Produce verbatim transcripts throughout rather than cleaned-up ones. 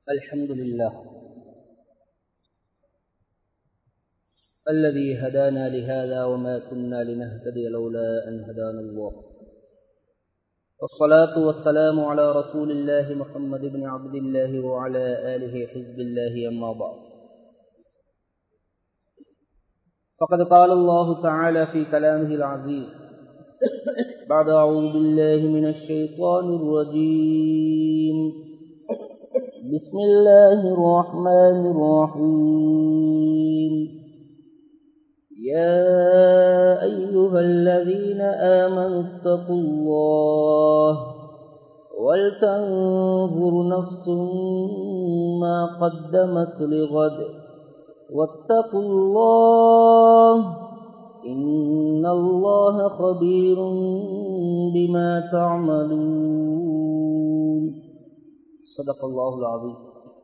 الحمد لله الذي هدانا لهذا وما كنا لنهتدي لولا أن هدانا الله، والصلاة والسلام على رسول الله محمد بن عبد الله وعلى آله حزب الله، أما بعد. فقد قال الله تعالى في كلامه العزيز بعد أعوذ بالله من الشيطان الرجيم: بسم الله الرحمن الرحيم. يا أيها الذين آمنوا اتقوا الله ولتنظر نفس ما قدمت لغد واتقوا الله إن الله خبير بما تعملون. صدق الله العظيم.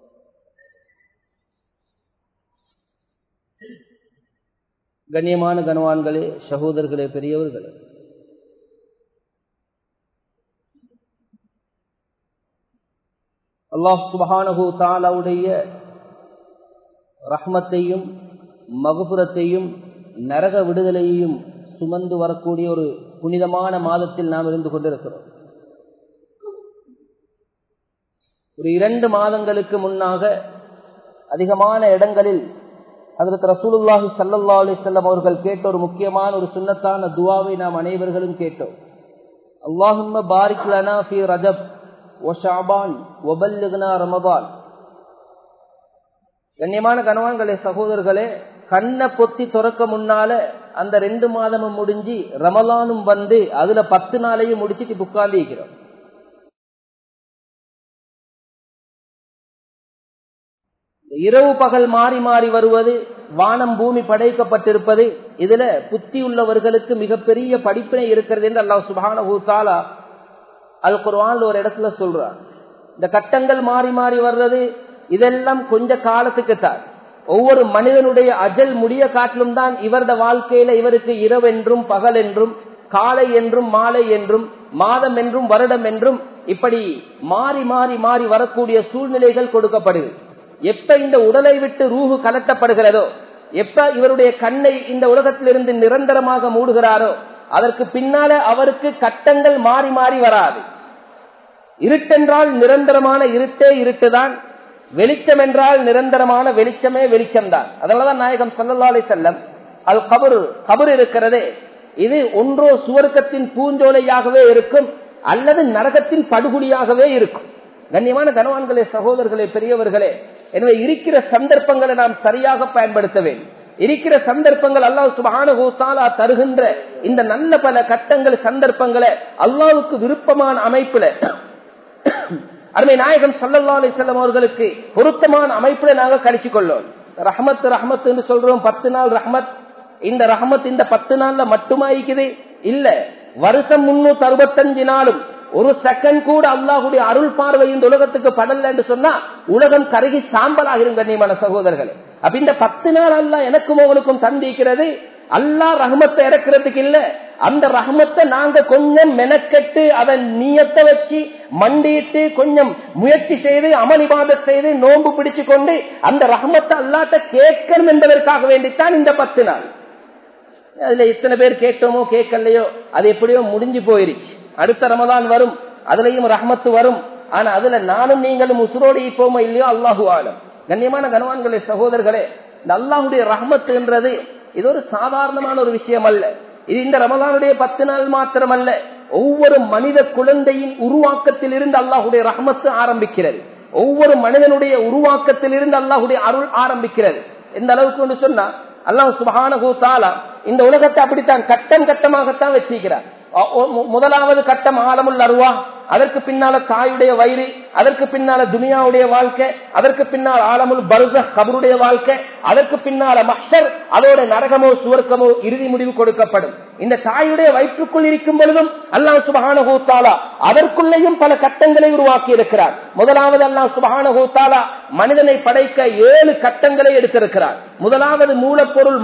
கண்ணியமான கனவான்களே, சகோதரர்களே, பெரியவர்களே, அல்லாஹ் சுப்ஹானஹு தஆலாவுடைய ரஹ்மத்தையும் மக்ஃபிரத்தையும் நரக விடுதலையையும் சுமந்து வரக்கூடிய ஒரு புனிதமான மாதத்தில் நாம் இருந்து கொண்டிருக்கிறோம். ஒரு இரண்டு மாதங்களுக்கு முன்னாக அதிகமான இடங்களில் ஹஜ்ரத் ரசூலுல்லாஹி ஸல்லல்லாஹு அலைஹி வஸல்லம் அவர்கள் கேட்ட ஒரு முக்கியமான ஒரு சுன்னத்தான துஆவை நாம் அனைவர்களும் கேட்டோம். அல்லாஹும்ம பாரிக் லனா ஃபீ ரஜப் வ ஷஅபான் வ பல்லிக்னா ரமதான். கண்ணியமான கனவான்களே, சகோதரர்களே, கண்ணை பொத்தி துறக்க முன்னால அந்த ரெண்டு மாதமும் முடிஞ்சு ரமலானும் வந்து அதுல பத்து நாளையும் முடிச்சுட்டு புக்காண்டி இருக்கிறோம். இரவு பகல் மாறி மாறி வருவது, வானம் பூமி படைக்கப்பட்டிருப்பது, இதுல புத்தி உள்ளவர்களுக்கு மிகப்பெரிய படிப்பினை இருக்கிறது என்று அல்லாஹ் சுப்ஹானஹு தஆலா அல் குர்ஆன்ல ஒரு இடத்துல சொல்றார். இந்த கட்டங்கள் மாறி மாறி வர்றது இதெல்லாம் கொஞ்ச காலத்துக்கு தான். ஒவ்வொரு மனிதனுடைய அஜல் முடிய காட்டிலும் தான் இவருடைய வாழ்க்கையில இவருக்கு இரவு என்றும் பகல் என்றும் காலை என்றும் மாலை என்றும் மாதம் என்றும் வருடம் என்றும் இப்படி மாறி மாறி மாறி வரக்கூடிய சூழ்நிலைகள் கொடுக்கப்படுது. எப்ப இந்த உடலை விட்டு ரூஹு கலட்டப்படுகிறதோ, எப்ப இவருடைய கண்ணை இந்த உலகத்திலிருந்து நிரந்தரமாக மூடுகிறாரோ, அதற்கு பின்னால அவருக்கு கட்டங்கள் மாறி மாறி வராது. இருட்டென்றால் நிரந்தரமான இருட்டே இருட்டுதான், வெளிச்சம் என்றால் நிரந்தரமான வெளிச்சமே வெளிச்சம்தான். அதனாலதான் நாயகம் ஸல்லல்லாஹு அலைஹி வஸல்லம் அல் கபர் கபர் இருக்கிறதே, இது ஒன்றோ சுவர்க்கத்தின் பூஞ்சோலையாகவே இருக்கும் அல்லது நரகத்தின் படுகொலியாகவே இருக்கும். கண்ணியமான கனவான்களே, சகோதரர்களே, பெரியவர்களே, எனவே இருக்கிற சந்தர்ப்பங்களை நாம் சரியாக பயன்படுத்த வேண்டும். இருக்கிற சந்தர்ப்பங்கள் அல்லாஹ் சுப்ஹானஹு தஆலா தருகின்ற இந்த நல்ல பல கட்டங்கள் சந்தர்ப்பங்களை அல்லாஹ்வுக்கு விருப்பமான அமைப்புல அருமை நாயகம் ஸல்லல்லாஹு அலைஹி வஸல்லம் அவர்களுக்கு பொருத்தமான அமைப்புல நாங்க கழிச்சு கொள்ளோம். ரஹ்மத் ரஹ்மத் என்று சொல்றோம், பத்து நாள் ரஹ்மத். இந்த ரஹ்மத் இந்த பத்து நாள்ல மட்டுமா இருக்குது? இல்ல, வருஷம் முன்னூத்தி அறுபத்தஞ்சு நாளும் ஒரு செகண்ட் கூட அல்லாஹுடைய அருள் பார்வை இந்த உலகத்துக்கு படல என்று சொன்னா உலகம் கருகி சாம்பலாகிரும். கண்ணியமான சகோதரர்களே, அப்ப இந்த பத்து நாள் அல்லாஹ் எனக்கும் உங்களுக்கும் தந்திக்கிறது. அல்லாஹ் ரஹ்மத்தை இறக்கிறதுக்கு இல்ல, அந்த ரஹ்மத்தை நாங்க கொஞ்சம் மெனக்கெட்டு அதை நியத்தை வச்சு மண்டிட்டு கொஞ்சம் முயற்சி செய்து அமல் இபாதத் செய்து நோன்பு பிடிச்சு கொண்டு அந்த ரஹ்மத்தை அல்லாஹ்ட்ட கேட்கணும் என்பதற்காக வேண்டித்தான் இந்த பத்து நாள். அதுல இத்தனை பேர் கேட்டோமோ கேட்கலையோ அது எப்படியோ முடிஞ்சு போயிருச்சு. அடுத்த ரமதான் வரும், அதுலயும் ரஹ்மத்து வரும். ஆனா அதுல நானும் நீங்களும் உசுரோடு இப்போமோ இல்லையோ அல்லாஹு ஆலம். கண்ணியமான கனவான்களே, சகோதரர்களே, இந்த அல்லாஹுடைய ரஹ்மத்துன்றது இது ஒரு சாதாரணமான ஒரு விஷயம் அல்ல. இது இந்த ரமலானுடைய பத்து நாள் மாத்திரம் அல்ல, ஒவ்வொரு மனித குழந்தையின் உருவாக்கத்தில் இருந்து அல்லாஹுடைய ரஹ்மத்து ஆரம்பிக்கிறது. ஒவ்வொரு மனிதனுடைய உருவாக்கத்தில் இருந்து அல்லாஹுடைய அருள் ஆரம்பிக்கிறது. எந்த அளவுக்கு சொன்னா அல்லாஹ் சுப்ஹானஹு தஆலா இந்த உலகத்தை அப்படித்தான் கட்டம் கட்டமாகத்தான் வச்சிருக்கிறார். முதலாவது கட்டம் ஆலமுல் அர்வா, அதற்கு பின்னால தாயுடைய வயிறு, அதற்கு பின்னால துனியாவுடைய வாழ்க்கை, அதற்கு பின்னால் ஆலமுல் பர்ஸஹ் கபருடைய வாழ்க்கை, அதற்கு பின்னால மஹ்ஷர், அதோட நரகமோ சுவர்க்கமோ இறுதி முடிவு கொடுக்கப்படும். இந்த தாயுடைய வயிற்றுக்குள் இருக்கும் பொழுதும் அல்லாஹ் சுப்ஹானஹு தஆலா அதற்குள்ளேயும் பல கட்டங்களை உருவாக்கி இருக்கிறார். முதலாவது அல்லாஹ் சுப்ஹானஹு தஆலா மனிதனை படைக்க ஏழு கட்டங்களை எடுத்திருக்கிறார். முதலாவது மூலப்பொருள் மண்,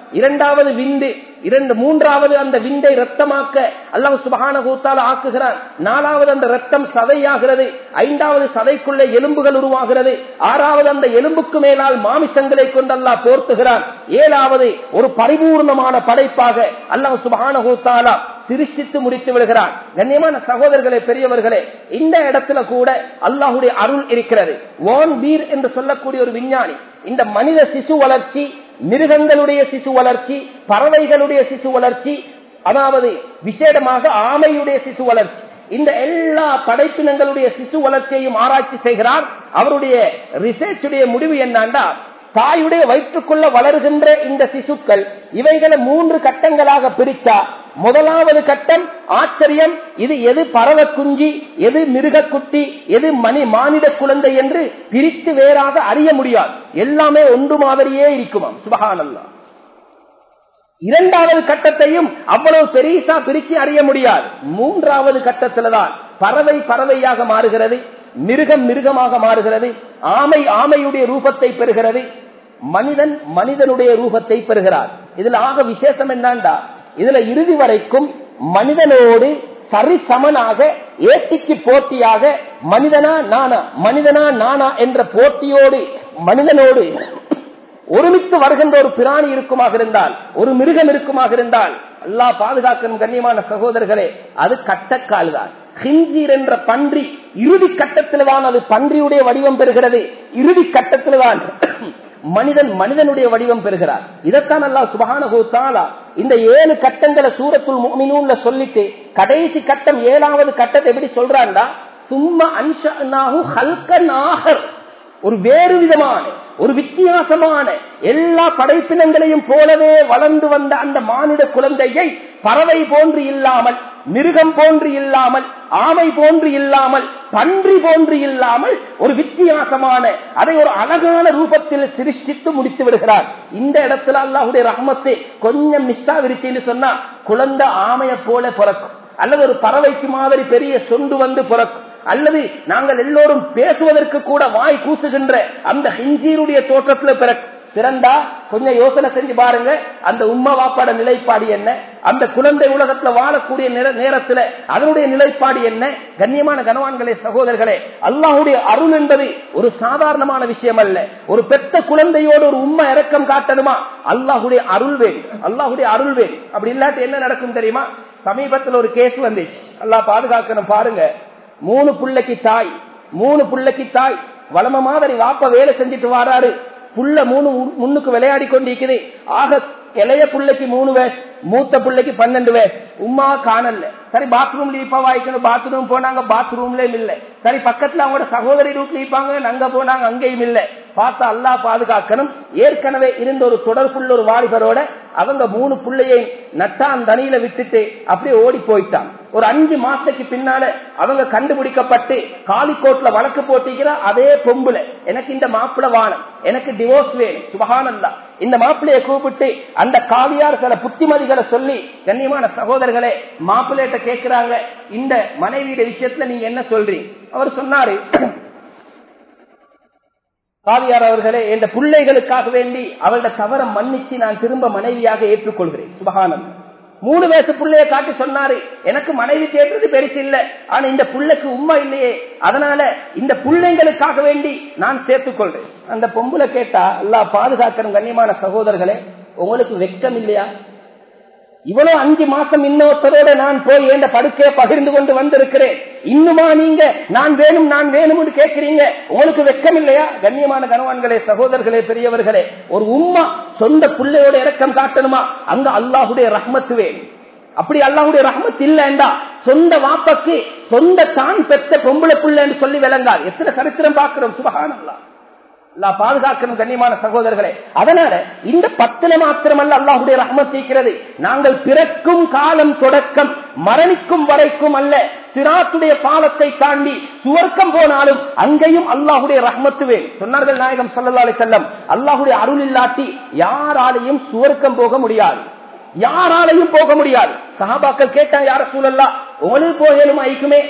இரண்டாவது விந்து, இரண்டு மூன்றாவது அந்த விந்தை ரத்தமாக்க அல்லாஹ் சுப்ஹானஹு வ தஆலா ஆக்குகிறான். நாலாவது அந்த ரத்தம் சதையாகிறது. ஐந்தாவது சதைக்குள்ள எலும்புகள் உருவாகிறது. ஆறாவது அந்த எலும்புக்கு மேலால் மாமிசங்களை கொண்டு அல்லாஹ் போர்த்துகிறான். ஏழாவது ஒரு பரிபூர்ணமான படைப்பாக அல்லாஹ் சுப்ஹானஹு வ தஆலா சிருஷ்டித்து முடித்து விடுகிறான். கண்ணியமான சகோதரர்களே, பெரியவர்களே, இந்த இடத்துல கூட அல்லாஹ்வுடைய அருள் இருக்கிறது. வான் பீர் என்று சொல்லக்கூடிய ஒரு விஞ்ஞானி இந்த மனித சிசு வளர்ச்சி, மிருகங்களுடைய சிசு வளர்ச்சி, பறவைகளுடைய சிசு வளர்ச்சி, அதாவது விசேடமாக ஆமையுடைய சிசு வளர்ச்சி, இந்த எல்லா படைப்பினங்களுடைய சிசு வளர்ச்சியையும் ஆராய்ச்சி செய்கிறார். அவருடைய ரிசர்ச்சுடைய முடிவு என்னன்னா, தாயுடைய வயிற்றுக்குள்ள வளர்கின்ற இந்த சிசுக்கள் இவைகளை மூன்று கட்டங்களாக பிரித்தா, முதலாவது கட்டம் ஆச்சரியம், இது எது பறவை குஞ்சி, எது மிருக குட்டி, எது மணி மானிட குழந்தை என்று பிரித்து வேறாக அறிய முடியாது. எல்லாமே ஒன்று மாதிரியே இருக்குமாம். சுப்ஹானல்லாஹ். இரண்டாவது கட்டத்தையும் அவ்வளவு பெரிசா பிரிச்சு அறிய முடியாது. மூன்றாவது கட்டத்தில்தான் பறவை பறவையாக மாறுகிறது, மிருகம் மிருகமாக மாறுகிறது, ஆமை ஆமையுடைய ரூபத்தை பெறுகிறது, மனிதன் மனிதனுடைய ரூபத்தை பெறுகிறார். இதுல ஆக விசேஷம் என்னண்டா, இதுல இறுதி வரைக்கும் மனிதனோடு சரிசமனாக ஏட்டிக்கு போட்டியாக மனிதனா நானா மனிதனா நானா என்ற போட்டியோடு மனிதனோடு ஒருமித்து வருகின்ற ஒரு பிராணி இருக்குமாக இருந்தால், ஒரு மிருகம் இருக்குமாக இருந்தால், அல்லாஹ் பாதுகாக்கும் கண்ணியமான சகோதரர்களே, அது கட்டக்கால் தான். ஹின்சீர் என்ற பன்றி இறுதி கட்டத்தில்தான் அது பன்றியுடைய வடிவம் பெறுகிறது. இறுதி கட்டத்தில்தான் மனிதன் மனிதனுடைய வடிவம் பெறுகிறார். இதைத்தான் அல்லாஹ் சுப்ஹானஹு வ தஆலா இந்த ஏழு கட்டங்களை சூரத்துல் முஃமினூன்ல சொல்லிட்டு கடைசி கட்டம் ஏழாவது கட்டத்தை எப்படி சொல்றான்டா, சும்ம அன்ஷஅனாஹு ஹல்கன் ஆஹர், ஒரு வேறு விதமான ஒரு வித்தியாசமான எல்லா படைப்பினங்களையும் போலவே வளர்ந்து வந்த அந்த மானிட குழந்தையை பறவை போன்று இல்லாமல், மிருகம் போன்று இல்லாமல், ஆமை போன்று இல்லாமல், பன்றி போன்று இல்லாமல் ஒரு வித்தியாசமான அதை ஒரு அழகான ரூபத்தில் சிருஷ்டித்து முடித்து விடுகிறார். இந்த இடத்துல அல்லாஹ்வுடைய ரஹ்மத்தை கொஞ்சம் மிஸ்ஸா விரிச்சின்னு சொன்னா, குழந்தை ஆமையை போல பிறக்கும், அல்லது ஒரு பறவைக்கு மாதிரி பெரிய சொண்டு வந்து பிறக்கும், அல்லது நாங்கள் எல்லோரும் பேசுவதற்கு கூட வாய் கூசுகின்ற அந்த ஹிஞ்சீருடைய தோற்றத்தில் பிறக்கும். பிறந்தா கொஞ்சம் யோசனை செஞ்சு பாருங்க, அந்த உம்மா வாப்பாட நிலைப்பாடு என்ன, அந்த குழந்தை உலகத்துல வாழக்கூடிய நேரத்துல அதனுடைய நிலைப்பாடு என்ன. கண்ணியமான கனவான்களே, சகோதரர்களே, அல்லாஹ்வுடைய அருள் என்பது ஒரு சாதாரணமான விஷயம் அல்ல. ஒரு பெத்த குழந்தையோடு ஒரு உம்மா இரக்கம் காட்டணுமா, அல்லாஹ்வுடைய அருள் வேணும், அல்லாஹ்வுடைய அருள் வேணும். அப்படி இல்லாட்டி என்ன நடக்கும் தெரியுமா? சமீபத்தில் ஒரு கேஸ் வந்துச்சு, அல்லாஹ் பாதுகாக்கணும். பாருங்க, மூணு புள்ளைக்கு தாய், மூணு புள்ளைக்கு தாய் வளம மாதிரி வாப்ப வேலை செஞ்சுட்டு வராரு, புள்ள மூணு முன்னுக்கு விளையாடி கொண்டிருக்குது. ஆக இளைய புள்ளைக்கு மூணு வயசு, மூத்த புள்ளைக்கு பன்னெண்டு வயசு. உமா காணல. சரி, பாத்ரூம்ல இப்ப வாய்க்கணும், பாத்ரூம் போனாங்க, பாத்ரூம்லயும் இல்ல. சரி, பக்கத்துல அவங்களோட சகோதரி வீட்டுல இருப்பாங்க, அங்க போனாங்க, அங்கேயும் இல்ல. பார்த்தா அல்லாஹ் பாதுகாக்கணும், ஏற்கனவே இருந்த ஒரு தொடர்புள்ள ஒரு வாலிபரோட அவங்க மூணு புள்ளையை நட்டான் தனியில விட்டுட்டு அப்படியே ஓடி போயிட்டான். ஒரு அஞ்சு மாசத்துக்கு பின்னால அவங்க கண்டுபிடிக்கப்பட்டு காலிக்கோட்ல வழக்கு போட்டிக்கிற அதே பொம்புல, எனக்கு இந்த மாப்பிள வானம், எனக்கு டிவோர்ஸ் வேணும். சுபஹானல்லாஹ். இந்த மாப்பிள்ளையை கூப்பிட்டு அந்த காவியார் சில புத்திமதிகளை சொல்லி, கண்ணியமான சகோதரர்களே, மாப்பிள்ளையிட்ட கேட்கிறாங்க, இந்த மனைவியோட விஷயத்துல நீங்க என்ன சொல்றீங்க? அவர் சொன்னாரு, காவியார் அவர்களே, இந்த பிள்ளைகளுக்காக வேண்டி அவளோட தவற மன்னிச்சு நான் திரும்ப மனைவியாக ஏற்றுக்கொள்கிறேன். சுபஹானல்லாஹ். மூணு வயசு புள்ளைய காட்டி சொன்னாரு, எனக்கு மனைவி கேட்டது பெருசு இல்ல, ஆனா இந்த புள்ளைக்கு உண்மை இல்லையே, அதனால இந்த பிள்ளைங்களுக்காக வேண்டி நான் சேர்த்துக் கொள்றேன். அந்த பொம்புல கேட்டா, அல்லாஹ் பாதுகாக்கணும் கண்ணியமான சகோதரர்களே, உங்களுக்கு வெட்கம் இல்லையா? இவ்வளவு அஞ்சு மாசம் இன்னொருத்தரோட நான் போய் என்ற படுக்கையை பகிர்ந்து கொண்டு வந்திருக்கிறேன், இன்னுமா நீங்க நான் வேணும் நான் வேணும் என்று கேட்கிறீங்க? உங்களுக்கு வெட்கம் இல்லையா? கண்ணியமான கணவான்களே, சகோதரர்களே, பெரியவர்களே, ஒரு உம்மா சொந்த பிள்ளையோட இரக்கம் காட்டணுமா? அங்க அல்லாஹ்வுடைய ரஹ்மத்து வேணும். அப்படி அல்லாஹ்வுடைய ரஹ்மத் இல்லைண்டா சொந்த வாப்பக்கு சொந்த தான் பெற்ற பொம்பளை பிள்ளை என்று சொல்லி விளங்காது. எத்தனை சரித்திரம் பார்க்கிறோம். சுபஹானல்லாஹ். அல்லாஹ் பாதுகாக்கணும் கண்ணியமான சகோதரர்களே. அதனால இந்த பத்துல மாத்திரமல்ல அல்லாஹ்வுடைய ரஹ்மத் இருக்கிறது. நாங்கள் பிறக்கும் காலம் தொடக்கம் மரணிக்கும் வரைக்கும் அல்ல, சிராத்துடைய பாலத்தை தாண்டி சுவர்க்கம் போனாலும் அங்கேயும் அல்லாஹ்வுடைய ரஹ்மத்து வேணும். சொன்னார்கள் நாயகம் ஸல்லல்லாஹு அலைஹி வஸல்லம், அல்லாஹ்வுடைய அருள் இல்லாட்டி யாராலையும் சுவர்க்கம் போக முடியாது, யாராலையும் போக முடியாது. சஹாபாக்கள் கேட்டாங்க, யா ரசூலல்லாஹ், உங்களுக்கு போகலும் ஐக்குமே?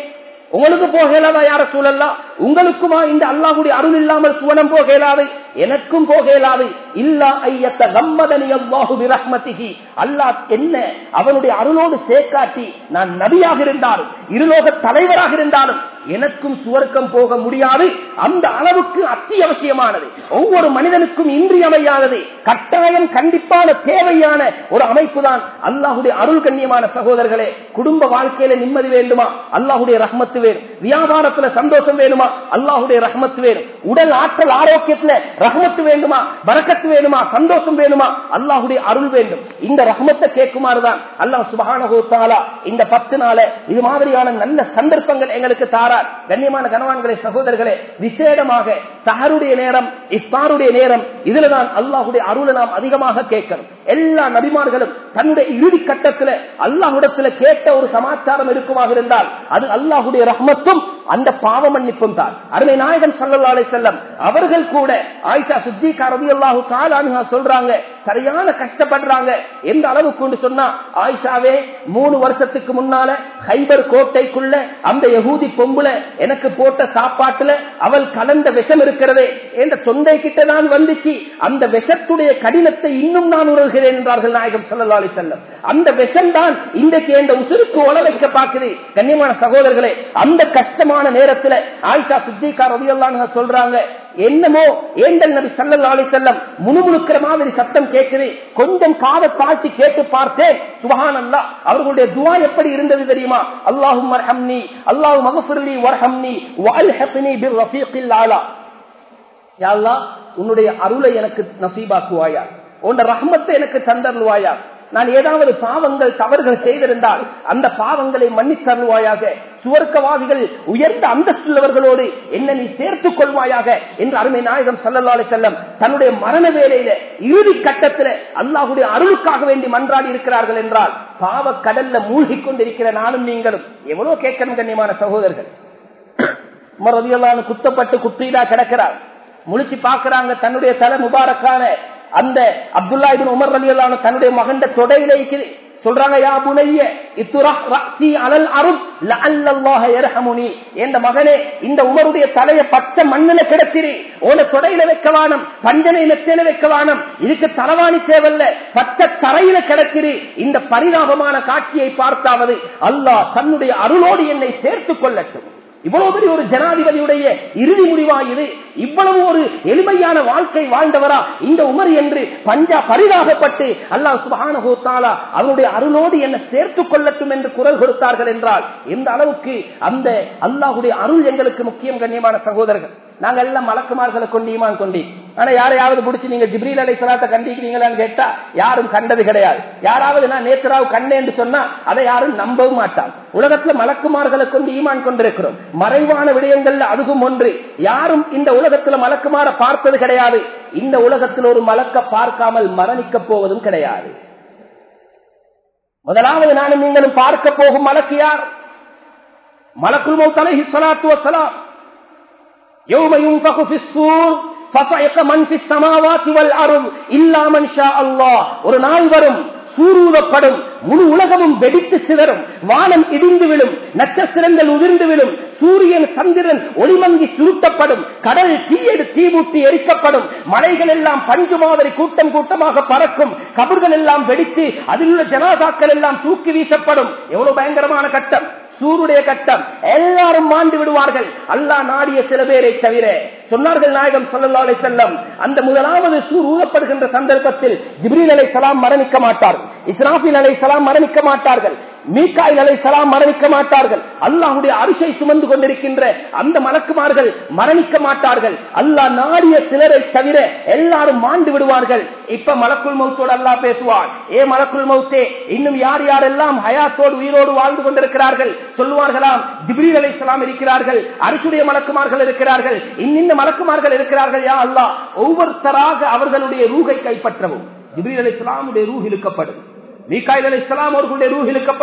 உங்களுக்கு போகலாதா யார சூழல்லா? உங்களுக்குமா இந்த அல்லாஹ்வுடைய அருள் இல்லாமல் சுவனம் போகலாது? எனக்கும் போகலாது. இல்லா ஐயத்த கம்மதனி அல்லாஹு பிரஹ்மதிஹி. அல்லாஹ் என்ன அவனுடைய அருளோடு சேர்க்காட்டி நான் நபியாக இருந்தாலும் இருலோக தலைவராக இருந்தாலும் எனக்கும் சுவர்க்கம் போக முடியாது. அந்த அளவுக்கு அத்தியாவசியமானது, ஒவ்வொரு மனிதனுக்கும் இன்றியமையானது, கட்டாயம் கண்டிப்பான தேவையான ஒரு அமைப்பு தான் அல்லாஹ்வுடைய அருள். கண்ணியமான சகோதரர்களே, குடும்ப வாழ்க்கையில நிம்மதி வேண்டுமா? அல்லாஹ்வுடைய ரஹ்மத்து வேணும். வியாபாரத்துல சந்தோஷம் வேணுமா? அல்லாஹ்வுடைய ரஹ்மத்து வேணும். உடல் ஆற்றல் ஆரோக்கியத்துல ரஹ்மத்து வேண்டுமா? பரக்கத்து வேணுமா? சந்தோஷம் வேணுமா? அல்லாஹ்வுடைய அருள் வேண்டும். இந்த ரஹ்மத்தை கேட்குமாறுதான் அல்லாஹ் சுப்ஹானஹு வ தஆலா இந்த பத்து நாள இது மாதிரியான நல்ல சந்தர்ப்பங்கள் எங்களுக்கு தாரார். கண்ணியமான கணவான்களே, சகோதரர்களே, விசேடமாக சஹருடைய நேரம், இஃப்தாருடைய நேரம், இதுலதான் அல்லாஹ்வுடைய அருளை நாம் அதிகமாக கேட்கணும். எல்லா நபிமார்களும் தன்னுடைய இறுதி கட்டத்தில் அல்லாஹ்விடத்தில் கேட்ட ஒரு சமாச்சாரம் இருக்குமாக இருந்தால் அது அல்லாஹ்வுடைய ரஹ்மத்தும் அந்த பாவ மன்னிப்பும் தான். அருமை நாயகன் ஸல்லல்லாஹு அலைஹி வஸல்லம் அவர்கள் கூட ஆயிஷா சித்திகா ரலியல்லாஹு தஆலா அன்ஹா சொல்றாங்க, சரியான கஷ்டப்படுறாங்க. எந்த அளவுக்கு கொண்டு சொன்னா, ஆயிஷாவே மூணு வருஷத்துக்கு முன்னால ஹைபர் கோட்டைக்குள்ள அந்த யஹூதி பொம்புல எனக்கு போட்ட சாப்பாட்டுல அவள் கலந்த விஷம் இருக்கிறதே என்ற தொண்டை கிட்ட தான் வந்துச்சு. அந்த விஷத்துடைய கடினத்தை இன்னும் நான் உணர்கிறேன் என்றார்கள் நாயகம் ஸல்லல்லாஹு அலைஹி வஸல்லம். அந்த விஷம் தான் இன்றைக்கு இந்த உசுருக்கு ஒள வைக்க பார்க்குது. கண்ணியமான சகோதரர்களே, அந்த கஷ்டமான நேரத்தில் ஆயிஷா சித்திகா ரலியல்லாஹு அன்ஹா சொல்றாங்க, என்னமோ ஏண்டல் நபி ஸல்லல்லாஹு அலைஹி வஸல்லம் முணுமுணுக்கிற மாதிரி சத்தம் கேட்குது. கொஞ்சம் காதை தாழ்த்தி கேட்டு பார்த்தேன். சுப்ஹானல்லாஹ், அவர்களுடைய துஆ எப்படி இருந்தது தெரியுமா? அல்லாஹும்ம அர்ஹம்னி, அல்லாஹு மக்ஃபிர்லி வர்ஹம்னி வஅல்ஹிக்னி பிர்ரஃபீகில் ஆலா. யா அல்லாஹ், உன்னுடைய அருளை எனக்கு நசீபாக்குவாயா, உன்னுடைய ரஹ்மத்தை எனக்கு தந்தருள்வாயா. நான் ஏதாவது பாவங்கள் தவறுகள் செய்திருந்தால் அந்த பாவங்களை மன்னித்தருள்வாயாக. சுவர்க்கவாதிகள் உயர்ந்த அந்தஸ்துள்ளவர்களோடு என்ன நீ சேர்த்துக் கொள்வாயாக என்று அருமை நாயகம் ஸல்லல்லாஹு அலைஹி வஸல்லம் தன்னுடைய மரண வேளையில இறுதி கட்டத்தில் அல்லாஹ்வுடைய அருளுக்காக வேண்டி மன்றாடி இருக்கிறார்கள் என்றால் பாவ கடல்ல மூழ்கி கொண்டிருக்கிற நானும் நீங்களும் எவ்வளவு கேட்கணும். கண்ணியமான சகோதரர்கள், உமர் ரலியல்லாஹு அன்ஹு குத்தப்பட்டு குற்றீடா கிடக்கிறார். முழிச்சு பாக்குறாங்க, தன்னுடைய தலை முபாரக்கான அந்த அப்துல்லா இப்னு உமர் ரலியல்லாஹு அன்ஹு தன்னுடைய மகன் தொடையில இருக்குது. சொல்றாங்க, யா புனைய இத்துரஹ் ரஸி அலல் அர்த் லஅல்லல்லாஹ யர்ஹமுனி. என்ற மகனே, இந்த உமருடைய தலையை பச்சை மண்ணில கிடத்திரி, ஓன தொடையில வைக்கவானம், பஞ்சனை நெத்தில வைக்கவானம், இதுக்கு தலவாணி தேவல்ல, பச்சை தரையில கிடத்திரி. இந்த பரிதாபமான காட்சியை பார்த்தாவது அல்லாஹ் தன்னுடைய அருளோடு என்னை சேர்த்துக் கொள்ளட்டும். இவ்வளவு பெரிய ஒரு ஜனாதிபதியுடைய இறுதி முடிவா இது? இவ்வளவு ஒரு எளிமையான வாழ்க்கை வாழ்ந்தவரா இந்த உமர் என்று பஞ்சா பரிதாபப்பட்டு அல்லாஹ் சுப்ஹானஹு வ தஆலா அவருடைய அருளோடு என்ன சேர்த்துக் கொள்ளட்டும் என்று குரல் கொடுத்தார்கள் என்றால் எந்த அளவுக்கு அந்த அல்லாஹ்வுடைய அருள் எங்களுக்கு முக்கியம். கண்ணியமான சகோதரர்கள், நாங்கள் எல்லாம் மலக்குமார்களை கொண்டு ஈமான் கொண்டி, ஆனா யாரையாவது பிடிச்சி நீங்க ஜிப்ரீல் அலைஹிஸ்ஸலாத்தை கண்டிக்கிறீங்களான்னு கேட்டா யாரும் கண்டது கிடையாது. யாராவது நான் நேத்ராவு கண்டேன் என்று சொன்னா அதை யாரும் நம்பவும் மாட்டாங்க. உலகத்துல மலக்குமார்களை கொண்டு ஈமான் கொண்டிருக்கிறோம். மறைவான விடயங்கள்ல அதுவும் ஒன்று. யாரும் இந்த உலகத்துல மலக்குமார பார்த்தது கிடையாது. இந்த உலகத்தில் ஒரு மலக்க பார்க்காமல் மரணிக்க போவதும் கிடையாது. முதலாவது நானும் நீங்களும் பார்க்க போகும் மலக்கு யார்? மலக்குல் மௌத் அலைஹிஸ்ஸலாத்து வஸ்ஸலாம். யௌம யுன்ஃபகு ஃபிஸ்ஸூர் ஃபஸஇக மன் ஃபிஸ் ஸமாவாதி வல் அர்த் இல்லா மன் ஷா அல்லாஹ். ஒரு நாள் வரும், சூரூதப்படும், முழு உலகமும் வெடித்து சிதறும், வானம் இடிந்து விழும், நட்சத்திரங்கள் உதிர்ந்து விழும், சூரியன் சந்திரன் ஒளிமங்கி சுருட்டப்படும், கடல் தீயடு தீமூட்டி எரிக்கப்படும், மலைகள் எல்லாம் பஞ்சு மாதிரி கூட்டம் கூட்டமாக பறக்கும், கபர்கள் எல்லாம் வெடித்து அதில் உள்ள ஜனாதாக்கள் எல்லாம் தூக்கி வீசப்படும். எவ்வளவு பயங்கரமான கட்டம்! சூருடைய கட்டம். எல்லாரும் மாண்டு விடுவார்கள், அல்லாஹ் நாடிய சில பேரை தவிர. சொன்னார்கள் நாயகம் ஸல்லல்லாஹு அலைஹி வஸல்லம், அந்த முதலாவது சூர் ஊதப்படுகின்ற சந்தர்ப்பத்தில் ஜிப்ரீல் அலைஹிஸ்ஸலாம் மரணிக்க மாட்டார்கள், இஸ்ராஃபீல் அலைஹிஸ்ஸலாம் மரணிக்க மாட்டார்கள், மீகாயில் அலைஹிஸ்ஸலாம் மரணிக்க மாட்டார்கள். அல்லாஹ்வுடைய அரிசை சுமந்து கொண்டிருக்கின்ற அந்த மலக்குமார்கள் மரணிக்க மாட்டார்கள். அல்லாஹ் நாடிய சிலரை தவிர எல்லாரும் மாண்டு விடுவார்கள். இப்ப மலக்குல் மௌத்தோடு அல்லாஹ் பேசுவார். ஏ மலக்குல் மௌத்தே, இன்னும் யார் யாரெல்லாம் ஹயாத்தோடு உயிரோடு வாழ்ந்து கொண்டிருக்கிறார்கள்? சொல்லுவார்களாம், ஜிப்ரீல் அலைஹிஸ்ஸலாம் இருக்கிறார்கள், அரிசுடைய மலக்குமார்கள் இருக்கிறார்கள், இன்னிந்த மலக்குமார்கள் இருக்கிறார்கள். யா அல்லாஹ், ஒவ்வொருத்தராக அவர்களுடைய ரூஹை கைப்பற்றவும். ஜிப்ரீல் அலைஹிஸ்ஸலாமுடைய ரூஹ் இழுக்கப்படும், மீகாயில் அலைஹிஸ்ஸலாம் அவர்களுடைய ரூஹ் இழுக்கப்படும்.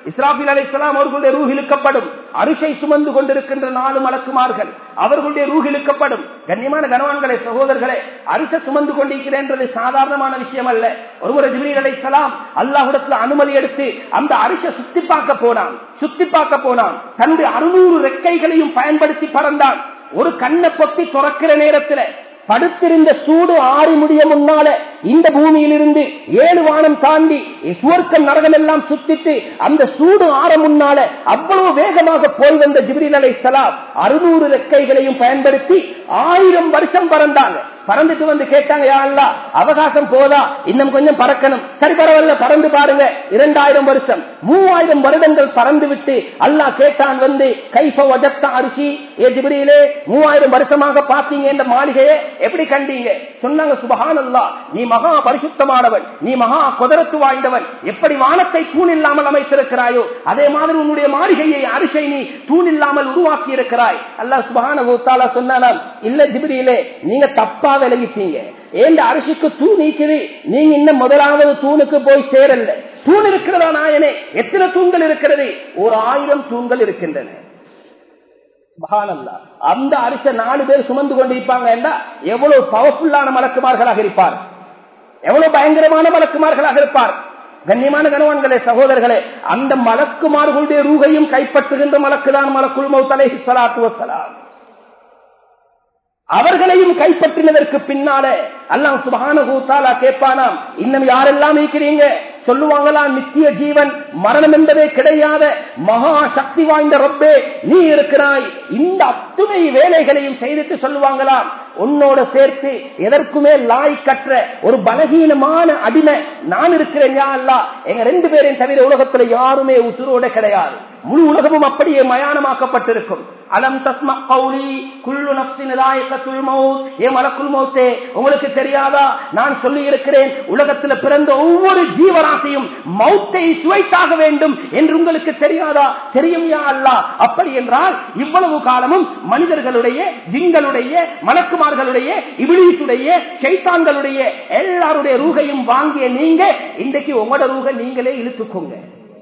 இஸ்ராஃபில் அலைஹிஸ்ஸலாம் அவர்களுடைய ரூஹ் இழுக்கப்படும். அரிசை சுமந்து கொண்டிருக்கின்ற நாலு மலக்குமார்கள் அவர்களுடைய ரூஹ் இழுக்கப்படும். கண்ணியமான கனவான்களே, சகோதரர்களே, அரிசை சுமந்து கொண்டிருக்கிறேன்றது சாதாரணமான விஷயம் அல்ல. ஒருமுறை ஜிப்ரீல் அலைஹிஸ்ஸலாம் அல்லாஹ்விடத்தில் அனுமதி எடுத்து அந்த அரிசை சுத்தி பார்க்க போனான். சுத்தி பார்க்க போனான் தன்னுடைய அறுநூறு ரெக்கைகளையும் பயன்படுத்தி பறந்தான். ஒரு கண்ணை பொத்தி துறக்கிற நேரத்தில் படுத்திருந்த சூடு ஆறி முடிய முன்னால இந்த பூமியிலிருந்து ஏழு வானம் தாண்டி சுவர்க்கம் நரகம் எல்லாம் சுத்திட்டு அந்த சூடு ஆற முன்னால அவ்வளவு வேகமாக போய் வந்த ஜிப்ரீல் அலைஹிஸ்ஸலாம் அறுநூறு ரெக்கைகளையும் பயன்படுத்தி ஆயிரம் வருஷம் பறந்தாங்க. பறந்துட்டு வந்து கேட்டாங்க, யா அல்லாஹ், அவகாசம் போதா, இன்னும் கொஞ்சம் பறக்கணும். சரி, பரவாயில்ல, பறந்து பாருங்க. இரண்டாயிரம் வருஷம் மூவாயிரம் வருடங்கள் பறந்து விட்டு அல்லாஹ் கேட்டான் வந்து, கைஃப வஜத்த அரிசி, ஏ ஜிப்ரீலே, மூவாயிரம் வருஷமாக பார்த்தீங்க என்ற மாளிகையை எப்படி கண்டீங்க? சொன்னாங்க, சுப்ஹானல்லாஹ், நீ மகா பரிசுத்தமானவன், நீ மகா குதரத்து வாய்ந்தவன். எப்படி வானத்தை தூண் இல்லாமல் அமைத்திருக்கிறாயோ அதே மாதிரி உன்னுடைய மாளிகையை அரிசை நீ தூண் இல்லாமல் உருவாக்கி இருக்கிறாய். அல்லாஹ் சுப்ஹானஹு வ தஆலா சொன்னானாம், இல்ல ஜிப்ரீலே, நீங்க தப்பா விலகிட்டீங்க. ஏன் அரிசிக்கு தூண் நீக்குது, நீங்க இன்னும் முதலாவது தூணுக்கு போய் சேரல. தூண் இருக்கிறதா நாயனே? எத்தனை தூண்கள் இருக்கிறது? ஒரு ஆயிரம் தூண்கள் இருக்கின்றன. சுப்ஹானல்லாஹ், அந்த அரிசை நாலு பேர் சுமந்து கொண்டிருப்பாங்க என்றா எவ்வளவு பவர்ஃபுல்லான மலக்குமார்களாக இருப்பார், எவ்வளவு பயங்கரமான மலக்குமார்களாக இருப்பார். கண்ணியமான கணவான்களே, சகோதரர்களே, அந்த மலக்குமார்களுடைய ரூகையும் கைப்பற்றுகின்ற மலக்குதான் மலக்குல் மௌத் அலைஹிஸ்ஸலாத்து வஸ்ஸலாம். அவர்களையும் கைப்பற்றினதற்கு பின்னால அல்லாஹ் சுப்ஹானஹு வ தஆலா கேட்பானாம், இன்னும் யாரெல்லாம் இருக்கிறீங்க? சொல்லுவாங்களாம், நித்திய ஜீவன், மரணம் என்பதே கிடையாத மகா சக்தி வாய்ந்த ரப்பே நீ இருக்கிறாய். இந்த அத்துணை வேலைகளையும் செய்துட்டு சொல்லுவாங்களாம், உன்னோட சேர்த்து எதற்குமே லாய் கற்ற ஒரு பலகீனமான அடிமை நான் இருக்கிறேன் யா அல்லாஹ். எங்க ரெண்டு பேரையும் தவிர உலகத்துல யாருமே உசுரோட கிடையாது. முழு உலகமும் அப்படியே மயானமாக்கப்பட்டிருக்கும். அலம் தஸ்மா கௌலி குல்லு நஃப்ஸின் லாயிகத்துல் மௌத், ஏ மலக்குல் மௌத்தே, உங்களுக்கு தெரியாதா நான் சொல்லி இருக்கிறேன், உலகத்தில் பிறந்த ஒவ்வொரு ஜீவராசியும் மௌத்தை சுவைத்தாக வேண்டும் என்று உங்களுக்கு தெரியாதா? தெரியும் யா அல்லாஹ். அப்படி என்றால் இவ்வளவு காலமும் மனிதர்களுடைய, ஜின்களுடைய, மலக்குமார்களுடைய, இப்லீசுடைய, ஷைத்தான்களுடைய எல்லாருடைய ரூகையும் வாங்கிய நீங்க இன்றைக்கு உங்களோட ரூகை நீங்களே இழுத்துக்கோங்க.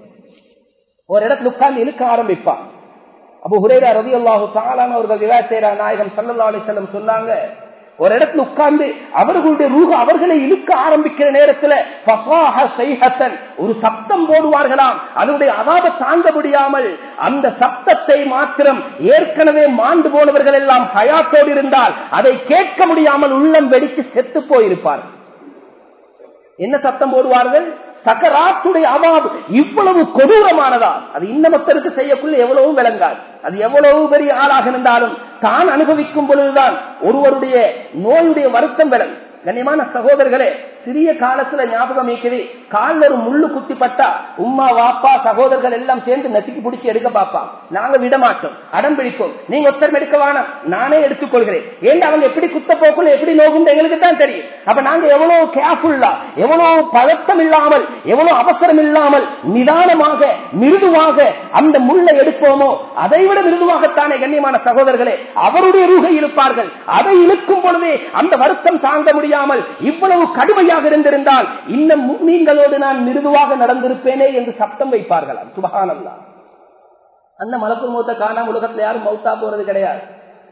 ஒரு இடத்துல உட்கார்ந்து இழுக்க ஆரம்பிப்பான். அபூ ஹுரைரா ரலியல்லாஹு தஆலா அவர்கள் ரிவாயத் செய்ற நாயகம் ஸல்லல்லாஹு அலைஹி வஸல்லம் சொன்னாங்க, ஒரு இடத்துல உட்கார்ந்து அவர்களுடைய ரூஹ் அவர்களை இழுக்க ஆரம்பிக்கிற நேரத்தில் ஃபஸாஹ ஸைஹத்தன், ஒரு சப்தம் போடுவார்களாம். அதனுடைய அதாப தாங்க முடியாமல் அந்த சப்தத்தை மாத்திரம் ஏற்கனவே மாண்டு போனவர்கள் எல்லாம் ஹயாத்தோடு இருந்தால் அதை கேட்க முடியாமல் உள்ளம் வெடித்து செத்து போயிருப்பார்கள். என்ன சத்தம் போடுவார்கள்? சக்கராத்துடைய அவாபு இவ்வளவு கொடூரமானதா, அது இன்னமத்தருக்கு செய்யக்குள்ள எவ்வளவு விளங்காது. அது எவ்வளவு பெரிய ஆளாக இருந்தாலும் தான் அனுபவிக்கும் பொழுதுதான் ஒருவருடைய நோயுடைய வருத்தம் விளங்கும். கண்ணியமான சகோதரர்களே, சிறிய காலத்துல ஞாபகம் இருக்குது, காலில் ஒரு முள்ளு குத்தி பட்டா உம்மா வாப்பா சகோதரர்கள் எல்லாம் சேர்ந்து நசுக்கி பிடிச்சி எடுக்க பார்ப்பான். நாங்க விட மாட்டோம், அடம் பிடிப்போம். நீங்க ஒருத்தர் எடுக்க வேணாம், நானே எடுத்துக்கொள்கிறேன். ஏன் அவங்க எப்படி குத்த போக்குள்ள எப்படி நோகும் எங்களுக்கு தான் தெரியும். அப்ப நாங்க எவ்வளவு கேர்ஃபுல்லா, எவ்வளவு பழக்கம் இல்லாமல், எவ்வளவு அவசரம் இல்லாமல் நிதானமாக மிருதுவாக அந்த முள்ளை எடுப்போமோ அதை விட மிருதுவாகத்தானே கண்ணியமான சகோதரர்களே அவருடைய ரூகை இழுப்பார்கள். அதை இழுக்கும் பொழுதே அந்த வருத்தம் தாங்க முடியும். இவ்வளவு கடுமையாக இருந்திருந்தால் இன்னும் நீங்களோடு நான் மிருதுவாக நடந்திருப்பேனே என்று சப்தம் வைப்பார்களாம். சுப்ஹானல்லாஹ். அந்த மலக்குல் மௌத்த காணாம உலகத்துல யாரும் மௌத்தா போறது கிடையாது.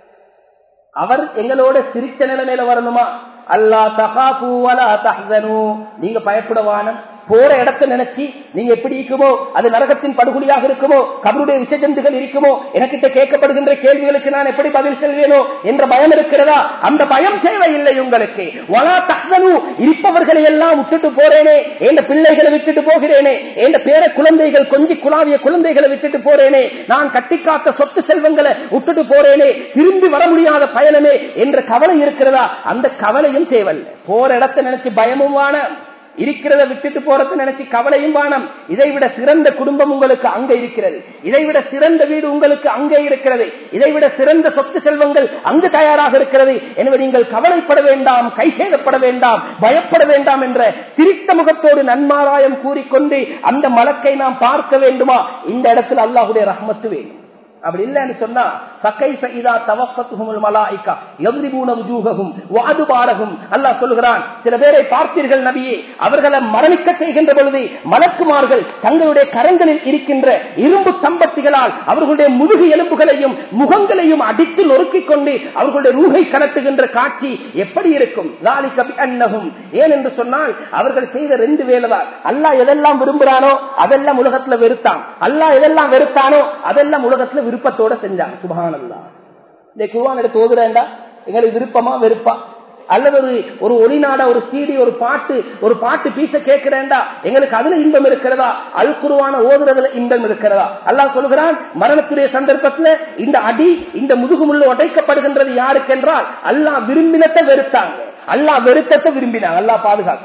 அவர் எங்களோட சிரிச்ச நிலைமையில வரணுமா? அல்லா தகாஃபு வலா தஹ்ஸனு, நீங்க பயப்படவான போற இடத்தை நினைச்சு நீங்க எப்படி இருக்குமோ, அது நரகத்தின் படுகொலியாக இருக்குமோ, கபருடைய விஷஜந்துகள் இருக்குமோ, எனக்கிட்ட கேட்கப்படுகின்ற கேள்விகளுக்கு நான் எப்படி பதில் செல்வேனோ என்ற பயம் இருக்கிறதா? அந்த பயம் தேவையில்லை உங்களுக்கு. வலா தஹ்ஸனு, இருப்பவர்களை எல்லாம் விட்டுட்டு போறேனே, என் பிள்ளைகளை விட்டுட்டு போகிறேனே, என் பேர குழந்தைகள் கொஞ்சி குழாவிய குழந்தைகளை விட்டுட்டு போறேனே, நான் கட்டிக்காத்த சொத்து செல்வங்களை விட்டுட்டு போறேனே, திரும்பி வர முடியாத பயணமே என்ற கவலை இருக்கிறதா? அந்த கவலையும் தேவையில்லை. போற இடத்தை நினைச்சு பயமும் வான, இருக்கிறத விட்டுட்டு போறது நினைச்சு கவலையும் வானம். இதைவிட சிறந்த குடும்பம் உங்களுக்கு அங்க இருக்கிறது, இதைவிட சிறந்த வீடு உங்களுக்கு அங்கே இருக்கிறது, இதைவிட சிறந்த சொத்து செல்வங்கள் அங்கு தயாராக இருக்கிறது. எனவே நீங்கள் கவலைப்பட வேண்டாம், கைசேதப்பட வேண்டாம், பயப்பட வேண்டாம் என்ற சிரித்த முகத்தோடு நன்மாராயம் கூறிக்கொண்டு அந்த மலக்கை நாம் பார்க்க வேண்டுமா? இந்த இடத்துல அல்லாஹ்வுடைய ரஹ்மத்து வேணும். அப்படி இல்லன்னு சொன்னா ஃபகைஃப இதா தவஃபத்துஹுல் மலாயிகா யضربون وجوههم وادبارهم அல்லாஹ் சொல்கிறான், சில பேரை பார்த்தீர்கள் நபியே, அவர்களை மரணிக்க செய்கின்ற பொழுது மலக்குமார்கள் தங்களுடைய கரங்களில் இருக்கின்ற இரும்பு தம்பத்திகளால் அவர்களுடைய முதுகு எலும்புகளையும் முகங்களையும் அடித்து நொறுக்கிக் கொண்டு அவர்களுடைய ரூஹை கடத்துகின்ற காட்சி எப்படி இருக்கும்? ذلك بأنهم, ஏன் என்று சொன்னால் அவர்கள் செய்த ரெண்டு வேலைதான். அல்லாஹ் எதெல்லாம் விரும்புறானோ அதெல்லாம் உலகத்துல வெறுத்தான், அல்லாஹ் எதெல்லாம் வெறுத்தானோ அதெல்லாம் உலகத்துல விருப்பத்தோட செஞ்சாங்க. சுப்ஹானல்லாஹ். இந்த குர்ஆன் எடுத்து ஓதுறேன்டா எங்களுக்கு விருப்பமா வெறுப்பா? அல்லது ஒரு ஒரு ஒளிநாட ஒரு சீடி ஒரு பாட்டு ஒரு பாட்டு பீச கேட்கிறேன்டா எங்களுக்கு அதுல இன்பம் இருக்கிறதா? அல் குர்ஆன ஓதுறதுல இன்பம் இருக்கிறதா? அல்லாஹ் சொல்கிறான், மரணத்துடைய சந்தர்ப்பத்துல இந்த அடி இந்த முதுகுமுள்ளு உடைக்கப்படுகின்றது யாருக்கு என்றால் அல்லாஹ் விரும்பினத்தை வெறுத்தாங்க, அல்லாஹ் வெறுத்தத்தை விரும்பினாங்க. அல்லாஹ் பாதுகாக்க.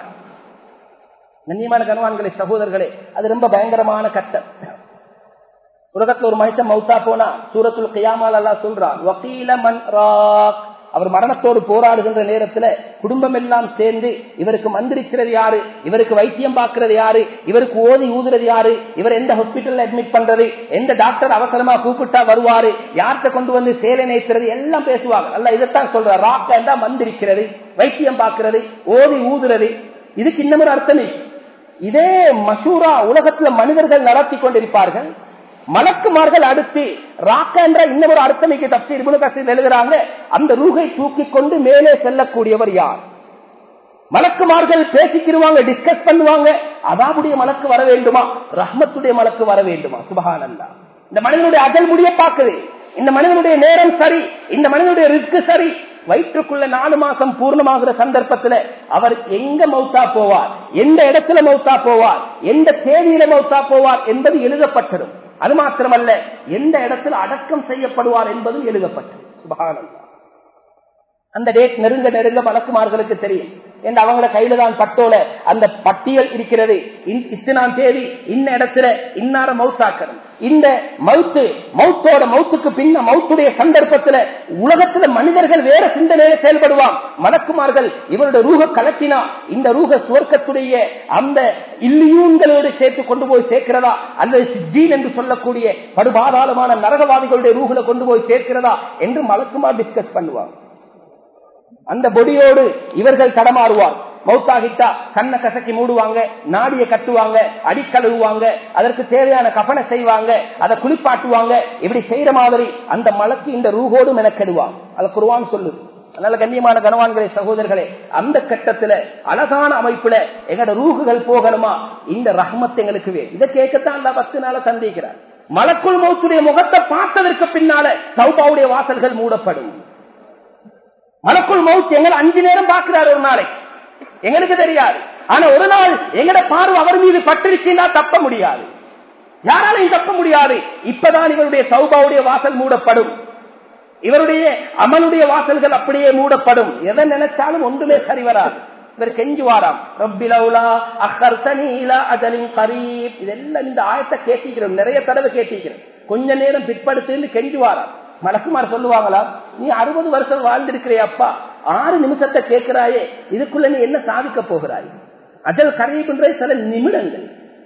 கண்ணியமான கனவான்களே, சகோதரர்களே, அது ரொம்ப பயங்கரமான கட்டம். உலகத்துல ஒரு மனுஷன் மௌத்தா போனா சூரத்துல் கியாமால அல்லாஹ் சொல்றான், வகீல மன் ராக், அவர் மரணத்தோடு போராடுகின்ற நேரத்துல குடும்பம் எல்லாம் சேர்ந்து இவருக்கு மந்திரிக்கிறது யாரு, இவருக்கு வைத்தியம் பார்க்கிறது யாரு, இவருக்கு ஓதி ஊதுறது யாரு, இவர் எந்த ஹாஸ்பிட்டல்ல அட்மிட் பண்றது, எந்த டாக்டர் அவசரமா கூப்பிட்டா வருவாரு, யார்கிட்ட கொண்டு வந்து சேலை நேய்க்கிறது எல்லாம் பேசுவாங்க. அல்லாஹ் இதைத்தான் சொல்ற, ராக் என்றா மந்திரிக்கிறது, வைத்தியம் பார்க்கிறது, ஓதி ஊதுறது. இதுக்கு இன்னும் ஒரு அர்த்தமே. இதே மஷூரா உலகத்துல மனிதர்கள் நடத்தி கொண்டிருப்பார்கள். மலக்குமார்கள் அடுத்து ராக்க என்ற இன்னொரு அர்த்தமிக்கு தப்சீர் இப்னு கஸீர் எழுதுறாங்க, அந்த ரூஹை தூக்கி கொண்டு மேலே செல்லக்கூடியவர் யார்? மலக்குமார்கள் பேசிக்கிடுவாங்க, டிஸ்கஸ் பண்ணுவாங்க, அதாவுடைய மலக்கு வர வேண்டுமா, ரஹ்மத்துடைய மலக்கு வர வேண்டுமா? சுப்ஹானல்லாஹ். இந்த மனிதனுடைய அஜல் முடிய பார்க்குது, இந்த மனிதனுடைய நேரம் சரி, இந்த மனிதனுடைய ரிஸ்க் சரி. வயிற்றுக்குள்ள நாலு மாசம் பூர்ணமாகிற சந்தர்ப்பத்தில் அவர் எங்க மௌத்தா போவார், எந்த இடத்துல மௌத்தா போவார், எந்த தேதியில மௌத்தா போவார் என்பது எழுதப்பட்டதும். அது மாத்திரமல்ல, எந்த இடத்துல அடக்கம் செய்யப்படுவார் என்பதும் எழுதப்பட்டது. சுப்ஹானல்லாஹ். அந்த டேட் நெருங்க நெருங்க மலக்குமார்களுக்கு தெரியும். என்று அவங்கள கையில தான் பட்டோல அந்த பட்டியல் இருக்கிறது. இத்தனாம் தேதி இன்ன இடத்துல இன்னார மௌத்தாக்கணும். இந்த மௌத்து மௌத்தோட மௌத்துக்கு பின்ன மௌத்துடைய சந்தர்ப்பத்துல உலகத்துல மனிதர்கள் வேற சிந்தனையில செயல்படுவான். மலக்குமார்கள் இவருடைய ரூஹ கலத்தினா இந்த ரூஹ சுவர்க்கத்துடைய அந்த இல்லியூன்களோடு சேர்த்து கொண்டு போய் சேர்க்கிறதா அல்லது சிஜ்ஜீன் என்று சொல்லக்கூடிய படுபாதாளமான நரகவாதிகளுடைய ரூஹுல கொண்டு போய் சேர்க்கிறதா என்று மலக்குமார் டிஸ்கஸ் பண்ணுவாங்க. அந்த பொடியோடு இவர்கள் தடமாறுவார். மௌத்தாகிட்டா கண்ணை கசக்கி மூடுவாங்க, நாடியை கட்டுவாங்க, அடிக்கழுவுவாங்க, அதற்கு தேவையான கஃனை செய்வாங்க, அதை குளிப்பாட்டுவாங்க. இப்படி செய்யற மாதிரி அந்த மலக்கு இந்த ரூஹோடு மெனக்கெடுவாங்க. அதை குர்ஆன் சொல்லுது. அதனால கண்ணியமான கனவான்களே, சகோதரர்களே, அந்த கட்டத்துல அழகான அமைப்புல எங்களோட ரூஹுகள் போகணுமா, இந்த ரஹ்மத் எங்களுக்கு வே. இதை கேட்கத்தான் அந்த பத்து நாள சந்திக்கிறார். மலக்குள் மௌத்துடைய முகத்தை பார்த்ததற்கு பின்னால தௌபாவுடைய வாசல்கள் மூடப்படும். மலக்குள் மௌத் எங்களை அஞ்சு நேரம் பார்க்கிறார் ஒரு நாளைக்கு, எங்களுக்கு தெரியாது. ஆனா ஒரு நாள் எங்கட பார்வை அவர் மீது பட்டிருச்சுன்னா தப்ப முடியாது, யாராலையும் தப்ப முடியாது. இப்பதான் இவருடைய தௌபாவுடைய வாசல் மூடப்படும், இவருடைய அமலுடைய வாசல்கள் அப்படியே மூடப்படும். எதை நினைச்சாலும் ஒன்றுமே சரி வராது. இவர் கெஞ்சுவாராம், ரப்பிலௌலா அக்கர்தனி இலா அஜலின் கரீப். இதெல்லாம் இந்த ஆயத்தை கேட்டிக்கிறோம், நிறைய தடவை கேட்டிக்கிறோம். கொஞ்ச நேரம் பிற்படுத்து கெஞ்சுவாராம். மலக்குமார் சொல்லுவாங்களா, நீ அறுபது வருஷம் வாழ்ந்திருக்கிற அப்பா, ஆறு நிமிஷத்தை கேட்கிறாயே, இதுக்குள்ள நீ என்ன சாதிக்க போகிறாய்? அஜல் கரீப்ன்ற சில நிமிடங்கள்.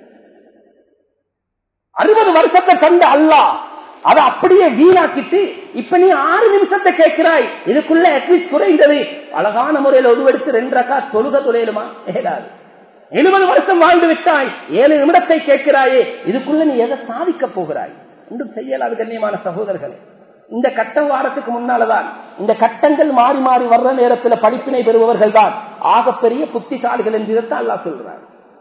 அறுபது வருஷத்தை கண்ட அல்லாஹ் அதை அப்படியே வீணாக்கிட்டு இப்ப நீ ஆறு நிமிஷத்தை கேட்கிறாய், இதுக்குள்ள அட்லீஸ்ட் குறைந்தது அழகான முறையில் ஒதுவெடுத்து ரெண்டு ரக்கா தொழுக தொழிலுமா? ஏதாது எழுபது வருஷம் வாழ்ந்து விட்டாய், ஏழு நிமிடத்தை கேட்கிறாயே, இதுக்குள்ள நீ எதை சாதிக்க போகிறாய்? ஒன்றும் செய்யலாது. கண்ணியமான சகோதரர்களே, இந்த கட்டம் வாரத்துக்கு முன்னால்தான் இந்த கட்டங்கள் மாறி மாறி வர்ற நேரத்தில் படிப்பினை பெறுபவர்கள் தான் ஆகப்பெரிய புத்திசாலிகள் என்று அல்லாஹ் சொல்றார்.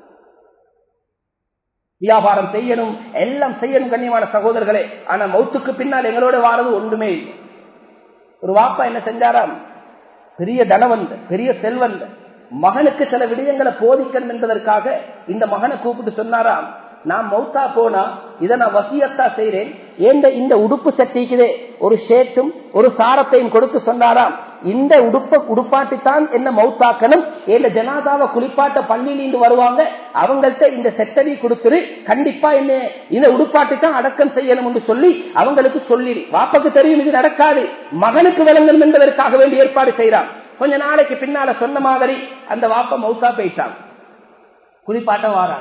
வியாபாரம் செய்யணும், எல்லாம் செய்யணும் கண்ணியமான சகோதரர்களே. ஆனா மௌத்துக்கு பின்னால் எங்களோட வாரது ஒன்றுமே இல்லை. ஒரு வாப்பா என்ன செஞ்சாராம், பெரிய தனவந்த பெரிய செல்வந்த மகனுக்கு சில விடயங்களை போதிக்கணும் என்பதற்காக இந்த மகனை கூப்பிட்டு சொன்னாராம், நான் மௌத்தா போனா இதை நான் வசியத்தா செய்றேன், ஏந்த இந்த உடுப்பு சட்டிக்குதே ஒரு ஷேட்டும் ஒரு சாரத்தையும் கொடுத்து சொன்னாராம், இந்த உடுப்ப உடுப்பாட்டித்தான் என்ன மௌத்தாக்கணும், ஏந்த ஜனாதாவை குளிப்பாட்ட பள்ளியிலிருந்து வருவாங்க, அவங்கள்ட்ட இந்த செட்டடி கொடுத்துரு, கண்டிப்பா என்ன இந்த உடுப்பாட்டித்தான் அடக்கம் செய்யணும் என்று சொல்லி அவங்களுக்கு சொல்லி, வாப்பாக்கு தெரியும் இது நடக்காது, மகனுக்கு விளங்கணும் என்பதற்காக வேண்டி ஏற்பாடு செய்யறான். கொஞ்ச நாளைக்கு பின்னால சொன்ன மாதிரி அந்த வாப்பா மௌத்தா போயிட்டான். குளிப்பாட்ட வாரான்.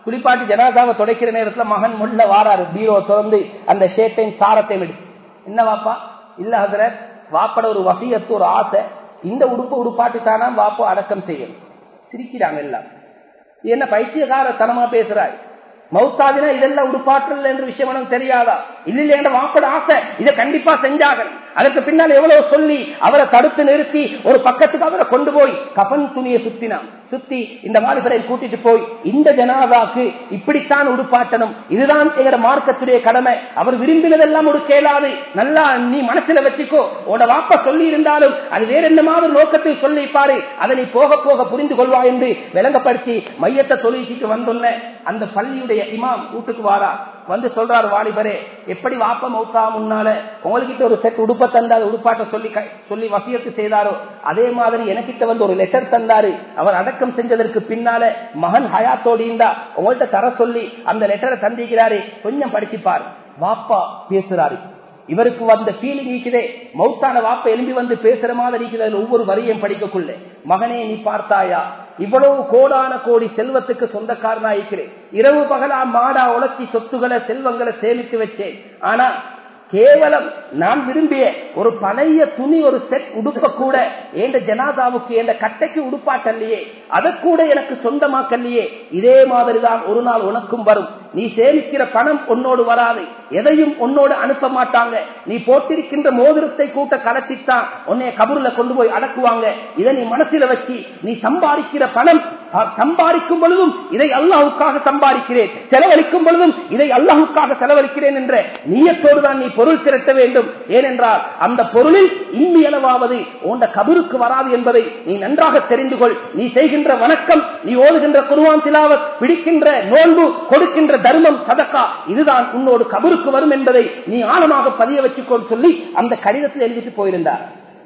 குளிப்பாட்டி ஜனாதாவை துடைக்கிற நேரத்துல மகன் முள்ள வாராரு, பீரோ திறந்து அந்த ஷேட்டையும் சாரத்தையும் எடுத்து, என்ன வாப்பா? இல்ல ஹதரத், வாப்பட ஒரு வசியத்து, ஒரு ஆசை, இந்த உடுப்பு உடுப்பாட்டி தானா வாப்போ அடக்கம் செய்யணும். சிரிக்கிறாங்க எல்லாம். என்ன பைத்தியகார தனமா பேசுறாய்? மௌத்தாவினா இதெல்லாம் உடுப்பாற்றல் என்ற விஷயம் எனக்கு தெரியாதா? இல்ல என்ற வாப்பட ஆசை, இதை கண்டிப்பா செஞ்சாகணும். அதற்கு பின்னால் எவ்வளவு சொல்லி அவரை தடுத்து நிறுத்தி ஒரு பக்கத்துக்கு அவரை கொண்டு போய் கஃன் துணியை சுத்தினான். சுத்தி இந்த வாலிபரை கூட்டிட்டு போய் இந்த ஜனாதாக்கு இப்படித்தான் உடுப்பாட்டணும், இதுதான் எங்க மார்க்கத்துடைய கடமை, அவர் விரும்பினதெல்லாம் ஒரு கேளாது, நல்லா நீ மனசுல வச்சுக்கோ. உட வாப்ப சொல்லி இருந்தாலும் அது வேற என்ன மாதிரி நோக்கத்தை சொல்லி பாரு, அதை நீ போக போக புரிந்து கொள்வா என்று விளங்கப்படுத்தி மையத்தை தொழிற்சிட்டு வந்துள்ள அந்த பள்ளியுடைய இமாம் வீட்டுக்கு வாரா. வந்து சொல்றாரு, வாலிபரே, எப்படி வாப்ப மௌத்தா முன்னால உங்ககிட்ட ஒரு செட் உடுப்ப தந்தாரு, உடுப்பாட்ட சொல்லி சொல்லி வசியத்து செய்தாரோ அதே மாதிரி எனக்கிட்ட வந்து ஒரு லெட்டர் தந்தாரு. அவர் அடக்கம் செஞ்சதற்கு பின்னால மகன் ஹயாத்தோடு இருந்தா உங்கள்கிட்ட தர சொல்லி அந்த லெட்டரை தந்திக்கிறாரு, கொஞ்சம் படிச்சுப்பாரு. வாப்பா பேசுறாரு, இவருக்கு வந்த ஃபீலிங் இருக்குதே, மௌத்தான வாப்ப எழும்பி வந்து பேசுற மாதிரி இருக்குது. ஒவ்வொரு வரியும் படிக்கக்குள்ள, மகனே நீ பார்த்தாயா, இவ்வளவு கோடான கோடி செல்வத்துக்கு சொந்தக்காரனா இருக்கிறேன், இரவு பகலா மாடா உழைச்சி சொத்துக்களை செல்வங்களை சேமித்து வச்சேன், ஆனா கேவலம் நான் விரும்பிய ஒரு பழைய துணி ஒரு செட் உடுப்ப கூட என்ற ஜனாதாவுக்கு என்ற கட்டைக்கு உடுப்பாட்டல்லையே, அதை கூட எனக்கு சொந்தமாக்கல்லையே. இதே மாதிரிதான் ஒரு நாள் உனக்கும் வரும். நீ சேமிக்கிற பணம் உன்னோடு வராது, எதையும் உன்னோடு அனுப்ப மாட்டாங்க. நீ போட்டிருக்கின்ற மோதிரத்தை கூட்ட கலத்தித்தான் உன்னைய கபூர்ல கொண்டு போய் அடக்குவாங்க. இதை நீ மனசில வச்சு நீ சம்பாதிக்கிற பணம், சம்பாதிக்கும் பொழுதும் இதை அல்லாஹுக்காக சம்பாதிக்கிறேன், செலவழிக்கும் பொழுதும் இதை அல்லாஹுக்காக செலவழிக்கிறேன் என்ற நியத்தோடு தான் நீ பொருள் திரட்ட வேண்டும். ஏனென்றால் அந்த பொருளில் இன்னி அளவாவது உண்ட கபருக்கு வராது என்பதை நீ நன்றாக தெரிந்து கொள். நீ செய்கின்ற வணக்கம், நீ ஓதுகின்ற குர்ஆன் திலாவத், பிடிக்கின்ற நோன்பு, கொடுக்கின்ற தர்மம், சதக்கா, இதுதான் உன்னோடு கபருக்கு வரும் என்பதை நீ ஆழமாக பதிய வச்சுக்கொண்டு சொல்லி அந்த கடிதத்தில் எழுதிட்டு போயிருந்தார்.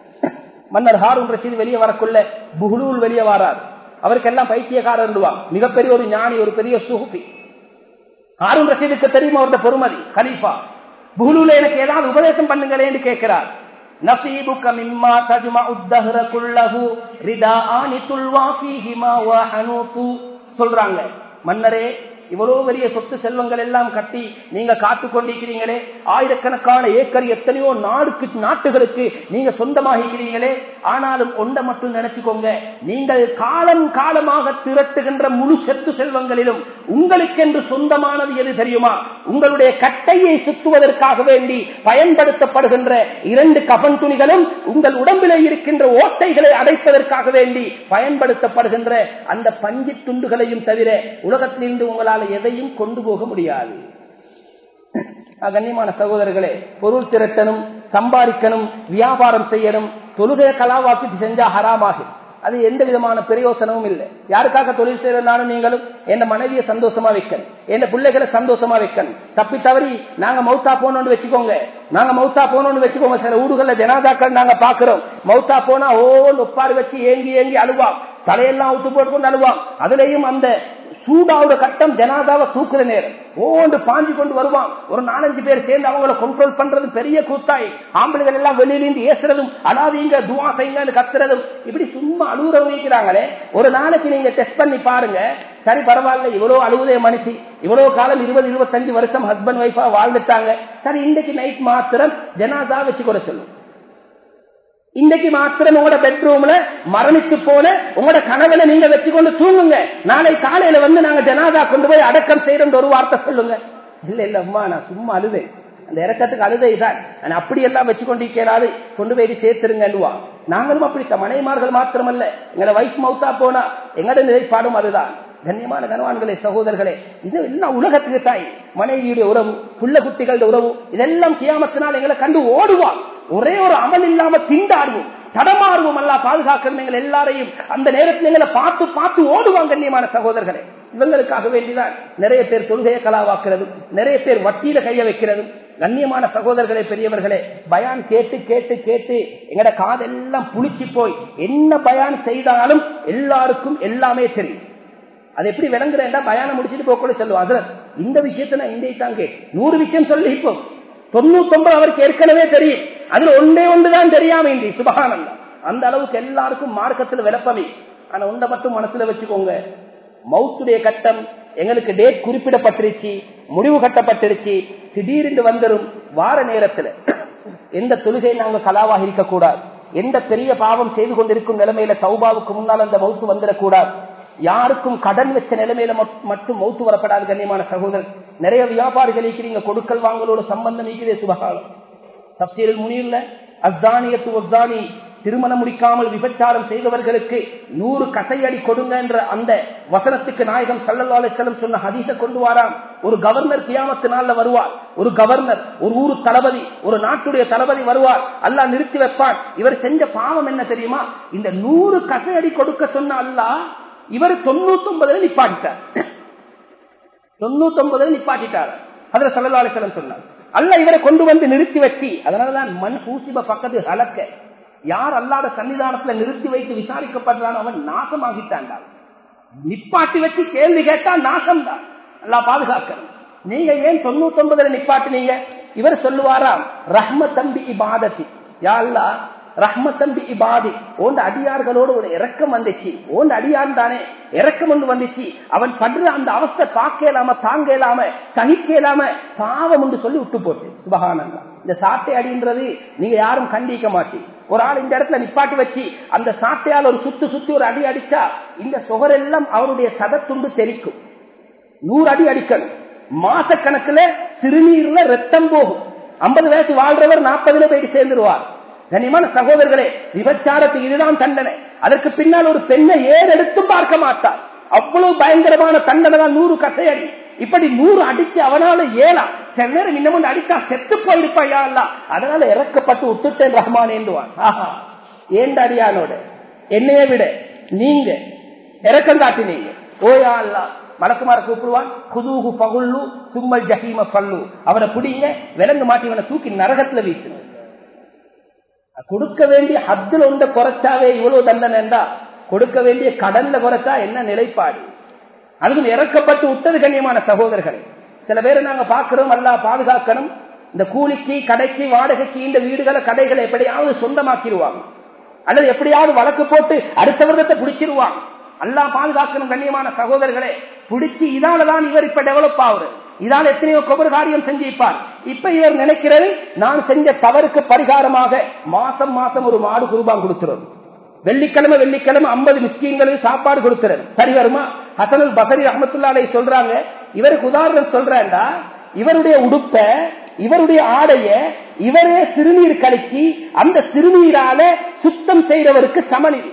மன்னர் ஹாரூன் ரஷீத் வெளியே வரக்குள்ள புஹ்லூல் வெளியே வரார். அவருக்கெல்லாம் பைத்தியக்காரர் இருந்துவாங்க, மிகப்பெரிய ஒரு ஞானி, ஒரு பெரிய சுஹுபி. ஹாரூன் ரஷீதுக்கு தெரியும் அவருடைய பொறுமதி. கலீஃபா புஹ்லூல எனக்கு ஏதாவது உபதேசம் பண்ணுங்களேன்னு கேட்கிறார். நஸீபுக மிம்மா தஜ்மஉ الدهر كله رداءان تلوا فيهما وحنوط சொல்றாங்க, மன்னரே, இவ்வளவு பெரிய சொத்து செல்வங்கள் எல்லாம் கட்டி நீங்க காத்து கொண்டிருக்கிறீங்களே, ஆயிரக்கணக்கான ஏக்கர் எத்தனையோ நாடுக்கு நாட்டுகளுக்கு நீங்க சொந்தமாகிறீங்களே, ஆனாலும் ஒன்றை மட்டும் நினைச்சுக்கோங்க, நீங்கள் காலம் காலமாக திரட்டுகின்ற முழு சொத்து செல்வங்களிலும் உங்களுக்கென்று சொந்தமானது எது தெரியுமா? உங்களுடைய கட்டையை சுத்துவதற்காக வேண்டி பயன்படுத்தப்படுகின்ற இரண்டு கஃன் துணிகளும் உங்கள் உடம்பிலே இருக்கின்ற ஓட்டைகளை அடைப்பதற்காக வேண்டி பயன்படுத்தப்படுகின்ற அந்த பஞ்சு துண்டுகளையும் தவிர உலகத்திலிருந்து உங்களால் எதையும் கொண்டு போக முடியாது. கண்ணியமான சகோதரர்களே, பொருள் திரட்டணும், சம்பாதிக்கணும், வியாபாரம் செய்யணும், தொழுகை கலாவாக்கி செஞ்சா ஹராமாகும். அது எந்த விதமான பிரயோசனமும் இல்லை. யாருக்காக தொழில் செய்யறதுனாலும் நீங்களும் என் மனைவியை சந்தோஷமா வைக்கணும், என் பிள்ளைகளை சந்தோஷமா வைக்கணும். தப்பி தவறி நாங்க மௌத்தா போனோன்னு வச்சுக்கோங்க, நாங்க மௌத்தா போனோன்னு வச்சுக்கோங்க, சில ஊடுகள்ல ஜனாதாக்கள் நாங்க பாக்குறோம், மௌத்தா போனா ஓன்னு ஒப்பாறு வச்சு ஏங்கி ஏங்கி அழுவாம், தலையெல்லாம் ஊத்து போட்டு அழுவாம். அதுலயும் அந்த சூடாவோட கட்டம் ஜனாதாவை தூக்குற நேரம் ஓண்டு பாஞ்சு கொண்டு வருவான். ஒரு நாலஞ்சு பேர் சேர்ந்து அவங்களை கண்ட்ரோல் பண்றது பெரிய கூத்தாய். ஆம்பளைகள் எல்லாம் வெளியிலிருந்து ஏசுறதும், அழாதீங்க, துவா செய்யுங்கன்னு கத்துறதும், இப்படி சும்மா அழுகுற வைக்கிறாங்களே. ஒரு நாளைக்கு நீங்க டெஸ்ட் பண்ணி பாருங்க, சரி பரவாயில்ல, இவ்வளவு அழுகுதே மனுஷி, இவ்வளவு காலம் இருபது இருபத்தஞ்சு வருஷம் ஹஸ்பண்ட் ஒய்ஃபா வாழ்ந்துட்டாங்க, சரி இன்றைக்கு நைட் மாத்திரம் ஜனாதா வச்சு கூட சொல்லும். இன்றைக்கு மாத்திரம் உங்களோட பெட்ரூம்ல மரணித்து போன உங்களோட கனவுல நீங்க வச்சுக்கொண்டு தூங்குங்க, நாளை காலையில வந்து நாங்க ஜனாதா கொண்டு போய் அடக்கம் செய்யறோம் ஒரு வார்த்தை சொல்லுங்க. இல்ல இல்ல அம்மா, நான் சும்மா அழுதேன், அந்த இறக்கத்துக்கு அழுதைதான், அப்படி எல்லாம் வச்சுக்கொண்டு கேளாது, கொண்டு போய் சேர்த்துருங்கன்னுவா. நாங்களும் அப்படித்தான், மனைவிமார்கள் மாத்திரமல்ல, எங்களோட வைஃப் மௌத்தா போனா எங்களோட நிலைப்பாடும் அதுதான். கண்ணியமான கணவான்களே, சகோதரர்களே, இது எல்லாம் உலகத்துக்கு தாய், மனைவியுடைய உறவு, புள்ள குட்டிகளுடைய உறவு, இதெல்லாம் கியாமத்தினால் எங்களை கண்டு ஓடுவான். ஒரே ஒரு அமல் இல்லாம திண்டாடுவோம், தடமாறுவோம். அல்லா பாதுகாக்கணும் எங்களை எல்லாரையும். அந்த நேரத்தில் எங்களை பார்த்து பார்த்து ஓடுவாங்க. கண்ணியமான சகோதரர்களே, இவங்களுக்காக வேண்டிதான் நிறைய பேர் தொழுகையை கலாவாக்குறதும், நிறைய பேர் வட்டியில கைய வைக்கிறதும். கண்ணியமான சகோதரர்களே, பெரியவர்களே, பயான் கேட்டு கேட்டு கேட்டு எங்கட காதெல்லாம் புளிச்சு போய் என்ன பயான் செய்தாலும் எல்லாருக்கும் எல்லாமே தெரியும். அது எப்படி விளங்குறேன்டா, பயானம் முடிச்சுட்டு போக சொல்லுவாங்க, இந்த விஷயத்த நான் இந்தியை தாங்க நூறு விஷயம் சொல்லி இப்போ தொண்ணூத்தி ஒன்பது அவருக்கு ஏற்கனவே தெரியும், அதுல ஒன்றே ஒன்றுதான் தெரியாம இன்றி. சுபஹானல்லாஹ், அந்த அளவுக்கு எல்லாருக்கும் மார்க்கத்தில் விளப்பமே. ஆனா ஒன்றை மட்டும் மனசுல வச்சுக்கோங்க, மௌத்துடைய கட்டம் எங்களுக்கு டேட் குறிப்பிடப்பட்டிருச்சு, முடிவு கட்டப்பட்டிருச்சு, திடீரென்று வந்துடும். வார நேரத்துல எந்த தொழுகை நாங்க கலாவாக இருக்கக்கூடாது, எந்த பெரிய பாவம் செய்து கொண்டிருக்கும் நிலைமையில தௌபாவுக்கு முன்னால் அந்த மௌத்து வந்துடக்கூடாது, யாருக்கும் கடன் வச்ச நிலைமையில மட்டும் மௌத்து வரப்படாது. கண்ணியமான சகோதரர், நிறைய வியாபாரிகள் இருக்கிறீங்க, கொடுக்கல் வாங்கலோட சம்பந்தம் இருக்கிறே. சுபகாலம் தப்சீரில் முனியில்ல அஸ்தானியத்து ஒஸ்தானி, திருமணம் முடிக்காமல் விபச்சாரம் செய்தவர்களுக்கு நூறு கசையடி கொடுங்க என்ற அந்த வசனத்துக்கு நாயகம் ஸல்லல்லாஹு அலைஹி வஸல்லம் சொன்ன ஹதீஸை கொண்டு வாராம். ஒரு கவர்னர் கியாமத்து நாள்ல வருவார், ஒரு கவர்னர், ஒரு ஊரு தளபதி, ஒரு நாட்டுடைய தளபதி வருவார். அல்லாஹ் நிறுத்தி வைப்பான். இவர் செஞ்ச பாவம் என்ன தெரியுமா? இந்த நூறு கசையடி கொடுக்க சொன்ன அல்லாஹ் இவர் தொண்ணூத்தி ஒன்பதுல நிப்பாட்டிட்டார். தொண்ணூத்தி ஒன்பதுல நிப்பாட்டிட்டார். ஹஜ்ரத் ஸல்லல்லாஹு அலைஹி வஸல்லம் சொன்னார். அல்லாஹ் இவரை கொண்டு வந்து நிறுத்தி வச்சு, அதனாலதான் மண் பூசிப பக்கத்து ஹலக்க, யார் அல்லாத சன்னிதானத்துல நிறுத்தி வைத்து விசாரிக்கப்படுறான் அவன் நாசமாகிட்டான். நிப்பாட்டி வச்சு கேள்வி கேட்டா நாசம் தான். அல்லாஹ் பாதுகாக்கணும். நீங்க ஏன் தொண்ணூத்தி ஒன்பதுல நிப்பாட்டினீங்க? இவர் சொல்லுவாராம், ரஹ்மத்தம்பி இபாதத்தி, யா அல்லாஹ் ரஹ்மத்தம்பி இபாதி, ஓண்ட அடியார்களோடு ஒரு இறக்கம் வந்துச்சு, ஓண்ட அடியான் தானே இறக்கம் ஒன்று வந்துச்சு, அவன் படுற அந்த அவஸ்தை பார்க்க இல்லாம தாங்க இல்லாம சகிக்க இல்லாம பாவம் என்று சொல்லி விட்டு போட்டு. சுபஹானல்லாஹ். இந்த சாட்டை அடின்றது நீங்க யாரும் கண்டிக்க மாட்டீங்க. ஒரு ஆள் இந்த இடத்துல நிப்பாட்டி வச்சு அந்த சாட்டையால் ஒரு சுத்து சுத்தி ஒரு அடி அடிச்சா இந்த சுகரெல்லாம் அவருடைய சதத்துண்டு தெரிக்கும். நூறு அடி அடிக்கணும். மாச கணக்குல சிறுநீர்ல ரத்தம் போகும். ஐம்பது வயசு வாழ்றவர் நாற்பதுல போயிட்டு சேர்ந்துருவார். கனிமான சகோதரர்களே, விபச்சாரத்துக்கு இதுதான் தண்டனை. அதற்கு பின்னால் ஒரு பெண்ணை ஏறெடுத்தும் பார்க்க மாட்டார். அவ்வளவு பயங்கரமான தண்டனை தான் நூறு கசையடி. இப்படி நூறு அடிச்சு அவனால ஏலா சில நேரம் இன்னமும் அடித்தா செத்து போயிருப்பாயா அல்ல, அதனால இறக்கப்பட்டு விட்டுட்டேன் ரஹ்மான் என்றுவான். ஆஹா, ஏண்ட அடியானோட என்னைய விட நீங்க இறக்கம் காட்டினீங்க. ஓயா அல்லா, மலக்குமார கூப்பிடுவான், குதூஹு பகுல்லு சும்மல் ஜஹீம பல்லு, அவனை பிடிங்க, விலங்கு மாட்டி அவனை தூக்கி நரகத்துல வீசணும். கொடுக்க வேண்டிய ஹத்துல ஒன்றை குறைச்சாவே இவ்வளவு தண்டனை என்றா, கொடுக்க வேண்டிய கடன்ல குறைச்சா என்ன நிலைப்பாடு? அதுவும் இறக்கப்பட்டு விட்டது. கண்ணியமான சகோதரர்கள், சில பேரை நாங்க பாக்குறோம், அல்லாஹ் பாதுகாக்கணும், இந்த கூலிக்கு கடைக்கு வாடகைக்கு இந்த வீடுகளை கடைகளை எப்படியாவது சொந்தமாக்கிடுவாங்க, அல்லது எப்படியாவது வழக்கு போட்டு அடுத்த வருடத்தை பிடிச்சிருவாங்க. அல்லாஹ் பாதுகாக்கணும். கண்ணியமான சகோதரர்களே, பிடிச்சி இதாலதான் இவர் இப்ப டெவலப் ஆகுறது, இதால் எத்தனையோ கொபர் காரியம் செஞ்சிருப்பார். இப்ப இவர் நினைக்கிறது, நான் செஞ்ச தவறுக்கு பரிகாரமாக மாசம் மாசம் ஒரு மாடு குர்பான் கொடுத்துறது, வெள்ளிக்கிழமை வெள்ளிக்கிழமை ஐம்பது மிஸ்கீன்களுக்கு சாப்பாடு கொடுக்கிறது. சரி வருமா? ஹசனுல் பஸரி ரஹ்மத்துல்லாஹி அலைஹி சொல்றாங்க, இவருக்கு உதாரணம் சொல்றேன்டா, இவருடைய உடுப்ப இவருடைய ஆடைய இவரே சிறுநீர் கழிச்சு அந்த சிறுநீரால சுத்தம் செய்தவருக்கு சமநிலை.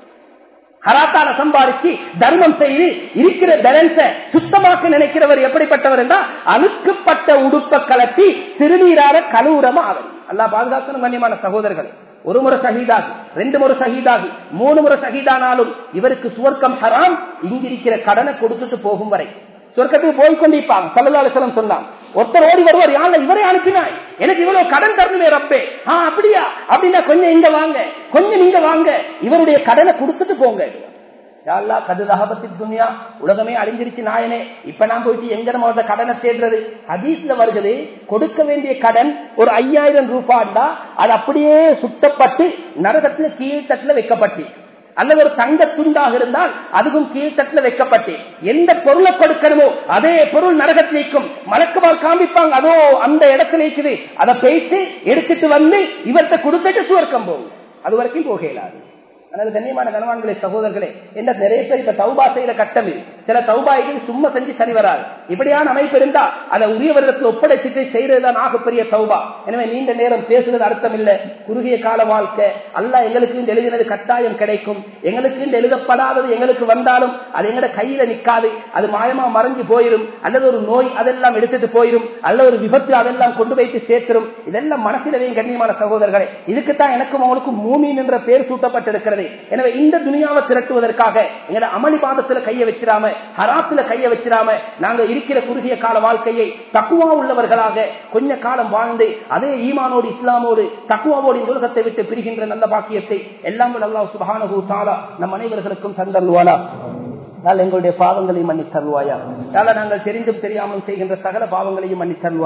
ஹராத்தால சம்பாதிச்சு தர்மம் செய்து இருக்கிற பேலன்ஸ சுத்தமாக்க நினைக்கிறவர் எப்படிப்பட்டவர் என்றால், அழுக்கப்பட்ட உடுப்ப கலட்டி சிறுநீரால கழுவுறமா அவர். அல்லாஹ் பாதுகாக்கணும். கண்ணியமான சகோதரர்கள், ஒரு முறை ஷஹீதாகி, ரெண்டு முறை ஷஹீதாகி, மூணு முறை ஷஹீதானாலும் இவருக்கு சுவர்க்கம் ஹராம். இங்கிருக்கிற கடனை கொடுத்துட்டு போகும் வரை சொர்க்கத்துக்கு போய் கொண்டிருப்பாங்க. ஸல்லல்லாஹு அலைஹி வஸல்லம் சொன்னாங்க, ஒருத்தர் ஓடி வருவார், யாழ்ல இவரே அனுப்பினாய், எனக்கு இவ்வளவு கடன் தரணுமே ரப்பே. ஆ அப்படியா? அப்படின்னா கொஞ்சம் இங்க வாங்க, கொஞ்சம் இங்க வாங்க, இவருடைய கடனை கொடுத்துட்டு போங்க. யாழ்லா கதுலஹபத்தி துன்யா, உலகமே அழிஞ்சிருச்சு நாயனே, இப்ப நான் போயிட்டு எங்க நம்ம கடனை தேடுறது? ஹதீஸ்ல வருகிறது, கொடுக்க வேண்டிய கடன் ஒரு ஐயாயிரம் ரூபாய்டா, அது அப்படியே சுத்தப்பட்டு நரகத்துல கீழ்த்தட்டுல வைக்கப்பட்டு, அல்லது ஒரு தங்க துண்டாக இருந்தால் அதுவும் கீழ்த்தட்டுல வைக்கப்பட்டு, எந்த பொருளை கொடுக்கணுமோ அதே பொருள் நரகத்தில் வைக்கும். மலக்குமார் காமிப்பாங்க, அதோ அந்த இடத்துல இருக்குது, அதை பேசி எடுத்துட்டு வந்து இவர்கிட்ட கொடுத்துட்டு சுவர்க்கம் போகும். அது வரைக்கும் போக இயலாது. அதனால கண்ணியமான கணவான்களே, சகோதரர்களே, என்ன நிறைய பேர் இப்ப தௌபா செய்யற கட்டம் இது. சில தௌபாய்கள் சும்மா செஞ்சு சரி வராது. இப்படியான அமைப்பு இருந்தா அதை உரிய வருடத்தில் ஒப்படைச்சிட்டு செய்யறதுதான் ஆகப்பெரிய தௌபா. எனவே நீண்ட நேரம் பேசுறது அர்த்தம் இல்லை. குறுகிய கால வாழ்க்கை அல்லாஹ் எங்களுக்கு எழுதினது கட்டாயம் கிடைக்கும். எங்களுக்கு எழுதப்படாதது எங்களுக்கு வந்தாலும் அது எங்கட கையில நிக்காது. அது மாயமா மறைஞ்சு போயிடும், அல்லது ஒரு நோய் அதெல்லாம் எடுத்துட்டு போயிடும், அல்லது ஒரு விபத்து அதெல்லாம் கொண்டு வைத்து சேர்த்திரும். இதெல்லாம் மனசிலவே கண்ணியமான சகோதரர்களே, இதுக்குத்தான் எனக்கும் அவங்களுக்கும் மூமீன் என்ற பெயர் சூட்டப்பட்டிருக்கிறது. எனவே இந்த துனியாவை திரட்டுவதற்காக எங்களை அமளி பாதத்துல கைய வச்சிடாம, ஹராத்துல கைய வச்சிடாம, நாங்க இருக்கிற குறுகிய கால வாழ்க்கையை தக்குவா உள்ளவர்களாக கொஞ்ச காலம் வாழ்ந்து அதே ஈமானோடு இஸ்லாமோடு தக்குவாவோடு இந்த உலகத்தை விட்டு பிரிகின்ற நல்ல பாக்கியத்தை எல்லாம் அல்லாஹ் சுப்ஹானஹு வ தஆலா நம் அனைவர்களுக்கும் தந்தருள்வானா. எங்களுடைய பாவங்களையும் மன்னித்தருள்வாயா. நாங்கள் தெரிந்தும் தெரியாமல் செய்கின்ற சகல பாவங்களையும் மன்னித்தருள்வாயா.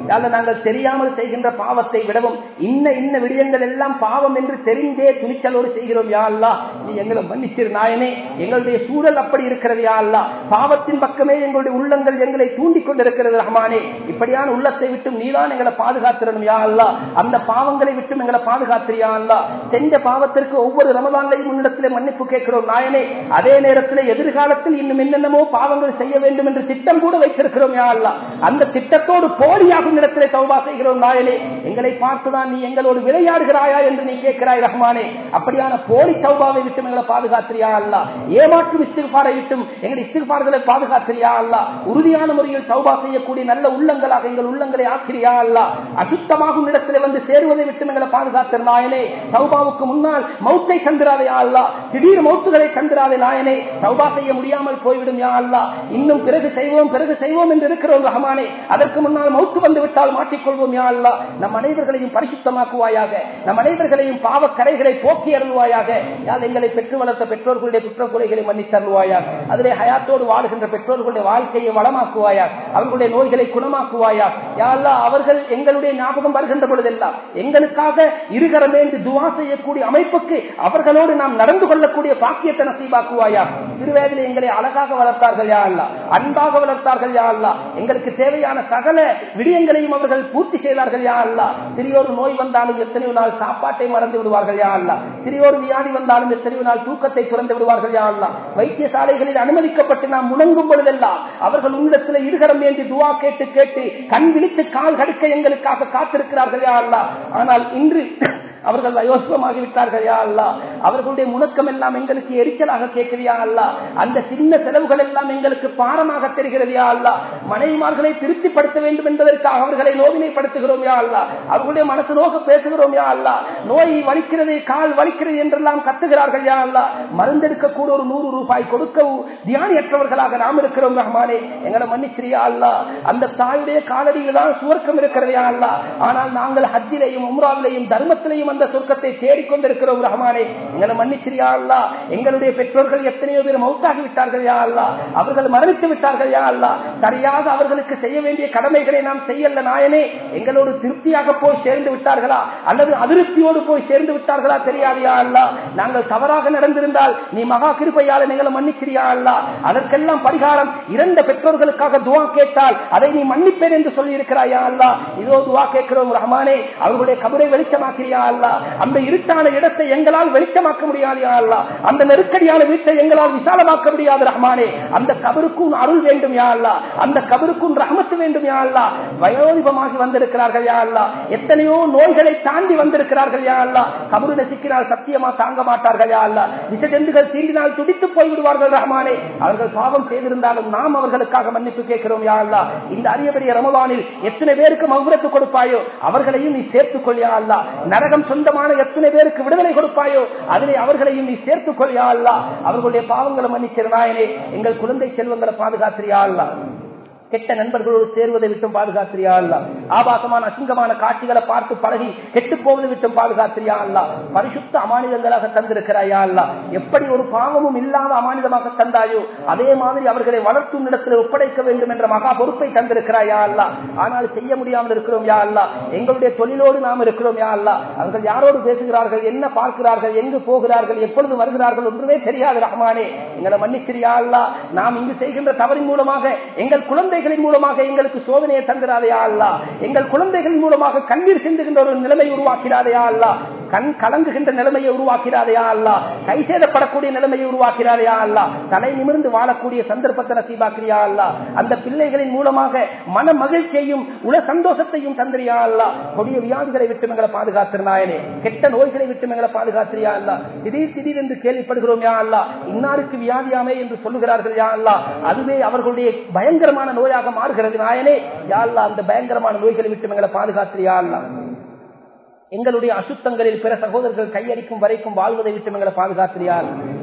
யாழ்லா நாங்கள் தெரியாமல் செய்கின்ற பாவத்தை விடவும் இன்ன இன்ன விடயங்கள் எல்லாம் பாவம் என்று தெரிந்தே துணிச்சலோடு செய்கிறோம் யா அல்லாஹ். நீ எங்களை மன்னிச்சிரு நாயனே. எங்களுடைய சூழல் அப்படி இருக்கிறது யா அல்லாஹ். பாவத்தின் பக்கமே எங்களுடைய உள்ளங்கள் எங்களை தூண்டிக் கொண்டிருக்கிறது ரஹ்மானே. இப்படியான உள்ளத்தை விட்டும் நீதான் எங்களை பாதுகாத்திரணும் யா அல்லாஹ். அந்த பாவங்களை விட்டும் எங்களை பாதுகாத்திரு யா அல்லாஹ். செஞ்ச பாவத்திற்கு ஒவ்வொரு ரமதான்லையும் முன்னிடத்திலே மன்னிப்பு கேட்கிறோம் நாயனே. அதே நேரத்தில் எதிர்காலத்தில் இன்னும் என்னென்னமோ பாவங்கள் செய்ய வேண்டும் என்று திட்டம் கூட வைத்திருக்கிறோம் யா அல்லாஹ். அந்த திட்டத்தோடு போலியாகும் இடத்திலே தௌபா செய்கிறோம் நாயனே. எங்களை பார்த்துதான் நீ எங்களோடு விளையாடுகிறாயா என்று நீ கேட்கிறாய் ரஹ்மானே. அப்படியான போலி தௌபாவை விட்டும் எங்களை பாதுகாத்திரியா அல்லாஹ். ஏமாற்று இஸ்திக்பாரை விட்டும் எங்கள் இஸ்திக்பார்களை பாதுகாத்திரியா அல்லாஹ். உறுதியான முறையில் தௌபா செய்யக்கூடிய நல்ல உள்ளங்களாக எங்கள் உள்ளங்களை ஆக்கிரியா அல்லாஹ். அசுத்தமாகும் இடத்திலே வந்து சேருவதை விட்டும் எங்களை பாதுகாத்திரு நாயனே. தௌபாவுக்கு முன்னால் மௌத்தை தந்திராதே யா அல்லாஹ். திடீர் மௌத்துகளை தந்திராதே நாயனே. தௌபா செய்ய முடியாமல் போய்விடும் யா அல்லாஹ். இன்னும் பிறகு செய்வோம் பிறகு செய்வோம் என்று இருக்கிறோம் ரஹ்மானே. அதற்கு முன்னால் மௌத்து வந்து விட்டால் மாற்றிக்கொள்வோம் யா அல்லாஹ். நம் அனைவர்களையும் பரிசுத்தமாக்குவாயாக. நம் அனைவர்களையும் பாவ கரைகளை போக்கி அருள்வாயாக. யாழ் எங்களை பெற்று வளர்த்த பெற்றோர்களுடைய குற்றக்குறைகளை மன்னித்து அருள்வாயாக. அதிலே ஹயாத்தோடு வாழ்கின்ற பெற்றோர்களுடைய வாழ்க்கையை வளமாக்குவாயாக. அவர்களுடைய நோய்களை குணமாக்குவாயாக. யா அல்லாஹ் அவர்கள் எங்களுடைய ஞாபகம் வருகின்ற பொழுதெல்லாம் எங்களுக்காக இருகரம் என்று துவா செய்யக்கூடிய அமைப்புக்கு அவர்களோடு நாம் நடந்து கொள்ளக்கூடிய பாக்கியத்தை நசீபாக்குவாயாக. சிறுவயதில் எங்களை அழகாக வளர்த்தார்கள் யா அல்லாஹ். அன்பாக வளர்த்தார்கள் யா அல்லாஹ். எங்களுக்கு தேவையான சகல விடயங்களையும் அவர்கள் பூர்த்தி செய்தார்கள் யா அல்லாஹ். சிறியோரு நோய் வந்தாலும் எத்தனையோ நாள் சாப்பாட்டை மறந்து விடுவார்கள் யா அல்லாஹ். சிறியோரு வியாதி வந்தாலும் எத்தனையோ நாள் தூக்கத்தை துறந்து விடுவார்கள் யா அல்லாஹ். வைத்தியசாலைகளில் அனுமதிக்கப்பட்டு நாம் முணங்கும் பொழுதெல்லாம் அவர்கள் உன்னிடத்தில் இருகரம் ஏந்தி துவா கேட்டு கேட்டு கண் விழித்து கால் கடுக்க எங்களுக்காக காத்திருக்கிறார்கள் யா அல்லாஹ். ஆனால் இன்று அவர்கள் அயோசமாகிவிட்டார்கள் யா அல்லாஹ். அவர்களுடைய முழக்கம் எல்லாம் எங்களுக்கு எரிச்சலாக கேட்கிறது யா அல்லாஹ். அந்த சின்ன செலவுகள் எல்லாம் எங்களுக்கு பாரமாக தெரிகிறது யா அல்லாஹ். மனைவிமார்களை திருப்திப்படுத்த வேண்டும் என்பதற்காக அவர்களை நோவினைப்படுத்துகிறோம் யா அல்லாஹ். அவர்களுடைய மனசு நோக்க பேசுகிறோம் யா அல்லாஹ். நோய் வலிக்கிறது கால் வலிக்கிறது என்றெல்லாம் கத்துகிறார்கள் யா அல்லாஹ். மருந்தெடுக்க கூட ஒரு நூறு ரூபாய் கொடுக்க தியானியற்றவர்களாக நாம் இருக்கிறோம் ரஹ்மானே. எங்களை மன்னிச்சிரியா அல்லாஹ். அந்த தாயுடைய காலடியில் தான் சுவர்க்கம் இருக்கிறது யா அல்லாஹ். ஆனால் நாங்கள் ஹஜ்ஜிலையும் உம்ராவிலையும் தர்மத்திலையும் அந்த சொர்க்கத்தை தேடிக்கொண்டிருக்கிறோம் ரஹ்மானே. எங்களை மன்னிச்சிரியா அல்லாஹ். எங்களுடைய பெற்றோர்கள் எத்தனையோ பேர் மௌத்தாகி விட்டார்கள் யா அல்லாஹ். அவர்கள் மரணித்து விட்டார்கள் யா அல்லாஹ். சரியாக அவர்களுக்கு செய்ய வேண்டிய கடமைகளை நாம் செய்யல நாயனே. எங்களோடு திருப்தியாக போய் சேர்ந்து விட்டார்களா அல்லது அதிருப்தியோடு போய் சேர்ந்து விட்டார்களா தெரியாது யா அல்லாஹ். நாங்கள் தவறாக நடந்திருந்தால் நீ மகா கிருபையால் எங்களை மன்னிச்சிரியா அல்லாஹ். அதற்கெல்லாம் பரிகாரம் இரண்ட பெற்றோர்களுக்காக துவா கேட்டால் அதை நீ மன்னிப்பேன் என்று சொல்லி இருக்கிறாயா அல்லாஹ். இதோ துவா கேட்கிறோம் ரஹ்மானே. அவர்களுடைய கபரை வெளிச்சமாக்கிறியா அல்லாஹ். அந்த இருட்டான இடத்தை எங்களால் வெளிச்சமாக்க முடியாது யா அல்லாஹ். அந்த நெருக்கடியான வீட்டை எங்களால் விசாலமாக்க முடியாது ரஹ்மானே. அந்த கபருக்கும் அருள் வேண்டும் யா அல்லாஹ். அந்த கபருக்கும் ரஹ்மத்து வேண்டும் யா அல்லாஹ். வயோதிபமாகி வந்திருக்கிறார்கள் யா அல்லாஹ். எத்தனையோ நோய்களை தாண்டி வந்திருக்கிறார்கள் யா அல்லாஹ். கபருல சிக்கினால் சத்தியமா தாங்க மாட்டார்கள் யா அல்லாஹ். விஷஜந்துகள் தீண்டினால் துடித்து போய்விடுவார்கள் ரஹ்மானே. அவர்கள் பாவம் செய்திருந்தாலும் நாம் அவர்களுக்காக மன்னிப்பு கேட்கிறோம் யா அல்லாஹ். இந்த அரிய பெரிய ரமலானில் எத்தனை பேருக்கு மஃபிரத் கொடுப்பாயோ அவர்களையும் நீ சேர்த்துக் கொள் யா அல்லாஹ். நரகம் சொந்தமான எத்தனை பேருக்கு விடுதலை கொடுப்பாயோ அதிலே அவர்களையும் நீ சேர்த்துக் கொள் யா அல்லாஹ். அவர்களுடைய பாவங்களை மன்னிக்கிற நாயனே. எங்கள் குழந்தை செல்வங்களை பாதுகாத்திரியா அல்லாஹ். கெட்ட நண்பர்களோடு சேருவதை விட்டும் பாதுகாத்திரியா அல்லாஹ். ஆபாசமான அசிங்கமான காட்சிகளை பார்த்து பழகி கெட்டு போவதை விட்டும் பாதுகாத்திரியா அல்லாஹ். பரிசுத்த அமானிதங்களாக தந்திருக்கிறாயா அல்லாஹ். எப்படி ஒரு பாவமும் இல்லாத அமானிதமாக தந்தாயோ அதே மாதிரி அவர்களை வளர்த்தும் இடத்தில் ஒப்படைக்க வேண்டும் என்ற மகா பொறுப்பை தந்திருக்கிறாயா அல்லாஹ். ஆனால் செய்ய முடியாமல் இருக்கிறோம் யா அல்லாஹ். எங்களுடைய தொழிலோடு நாம் இருக்கிறோம் யா அல்லாஹ். அவர்கள் யாரோடு பேசுகிறார்கள், என்ன பார்க்கிறார்கள், எங்கு போகிறார்கள், எப்பொழுது வருகிறார்கள் ஒன்றுமே தெரியாது ரஹ்மானே. எங்களை மன்னிச்சிரியா அல்லாஹ். நாம் இங்கு செய்கின்ற தவறின் மூலமாக எங்கள் குழந்தை மூலமாக எங்களுக்கு சோதனையை தந்திராதையா அல்லாஹ். எங்கள் குழந்தைகள் மூலமாக கண்ணீர் சிந்துகின்ற ஒரு நிலைமை உருவாக்கிறாதையா அல்லாஹ். கண் கலங்குகின்ற நிலைமையை உருவாக்கிறாதையா அல்லாஹ். கை சேதப்படக்கூடிய நிலைமையை உருவாக்கிறாதையா அல்லாஹ். தலை நிமிர்ந்து வாழக்கூடிய சந்தர்ப்பத்தை நசீபாக்கிறியா அல்லாஹ். அந்த பிள்ளைகளின் மூலமாக மன மகிழ்ச்சியையும் உல சந்தோஷத்தையும் தந்திரியா அல்லாஹ். கொடிய வியாதிகளை விட்டு எங்களை பாதுகாத்திருந்தாயனே. கெட்ட நோய்களை விட்டு எங்களை பாதுகாத்திரியா அல்லாஹ். திடீர் திடீர் என்று கேள்விப்படுகிறோம் யா அல்லாஹ். இன்னாருக்கு வியாதியாமே என்று சொல்லுகிறார்கள் யா அல்லாஹ். அதுவே அவர்களுடைய பயங்கரமான நோயாக மாறுகிறது நாயனே. யா அல்லாஹ் அந்த பயங்கரமான நோய்களை விட்டு எங்களை பாதுகாத்திரியா அல்லாஹ். எங்களுடைய அசுத்தங்களில் பிற சகோதரர்கள் கையடிக்கும் வரைக்கும் வாழ்வதை விட்டு எங்களை பாதுகாத்திரியா அல்லாஹ்.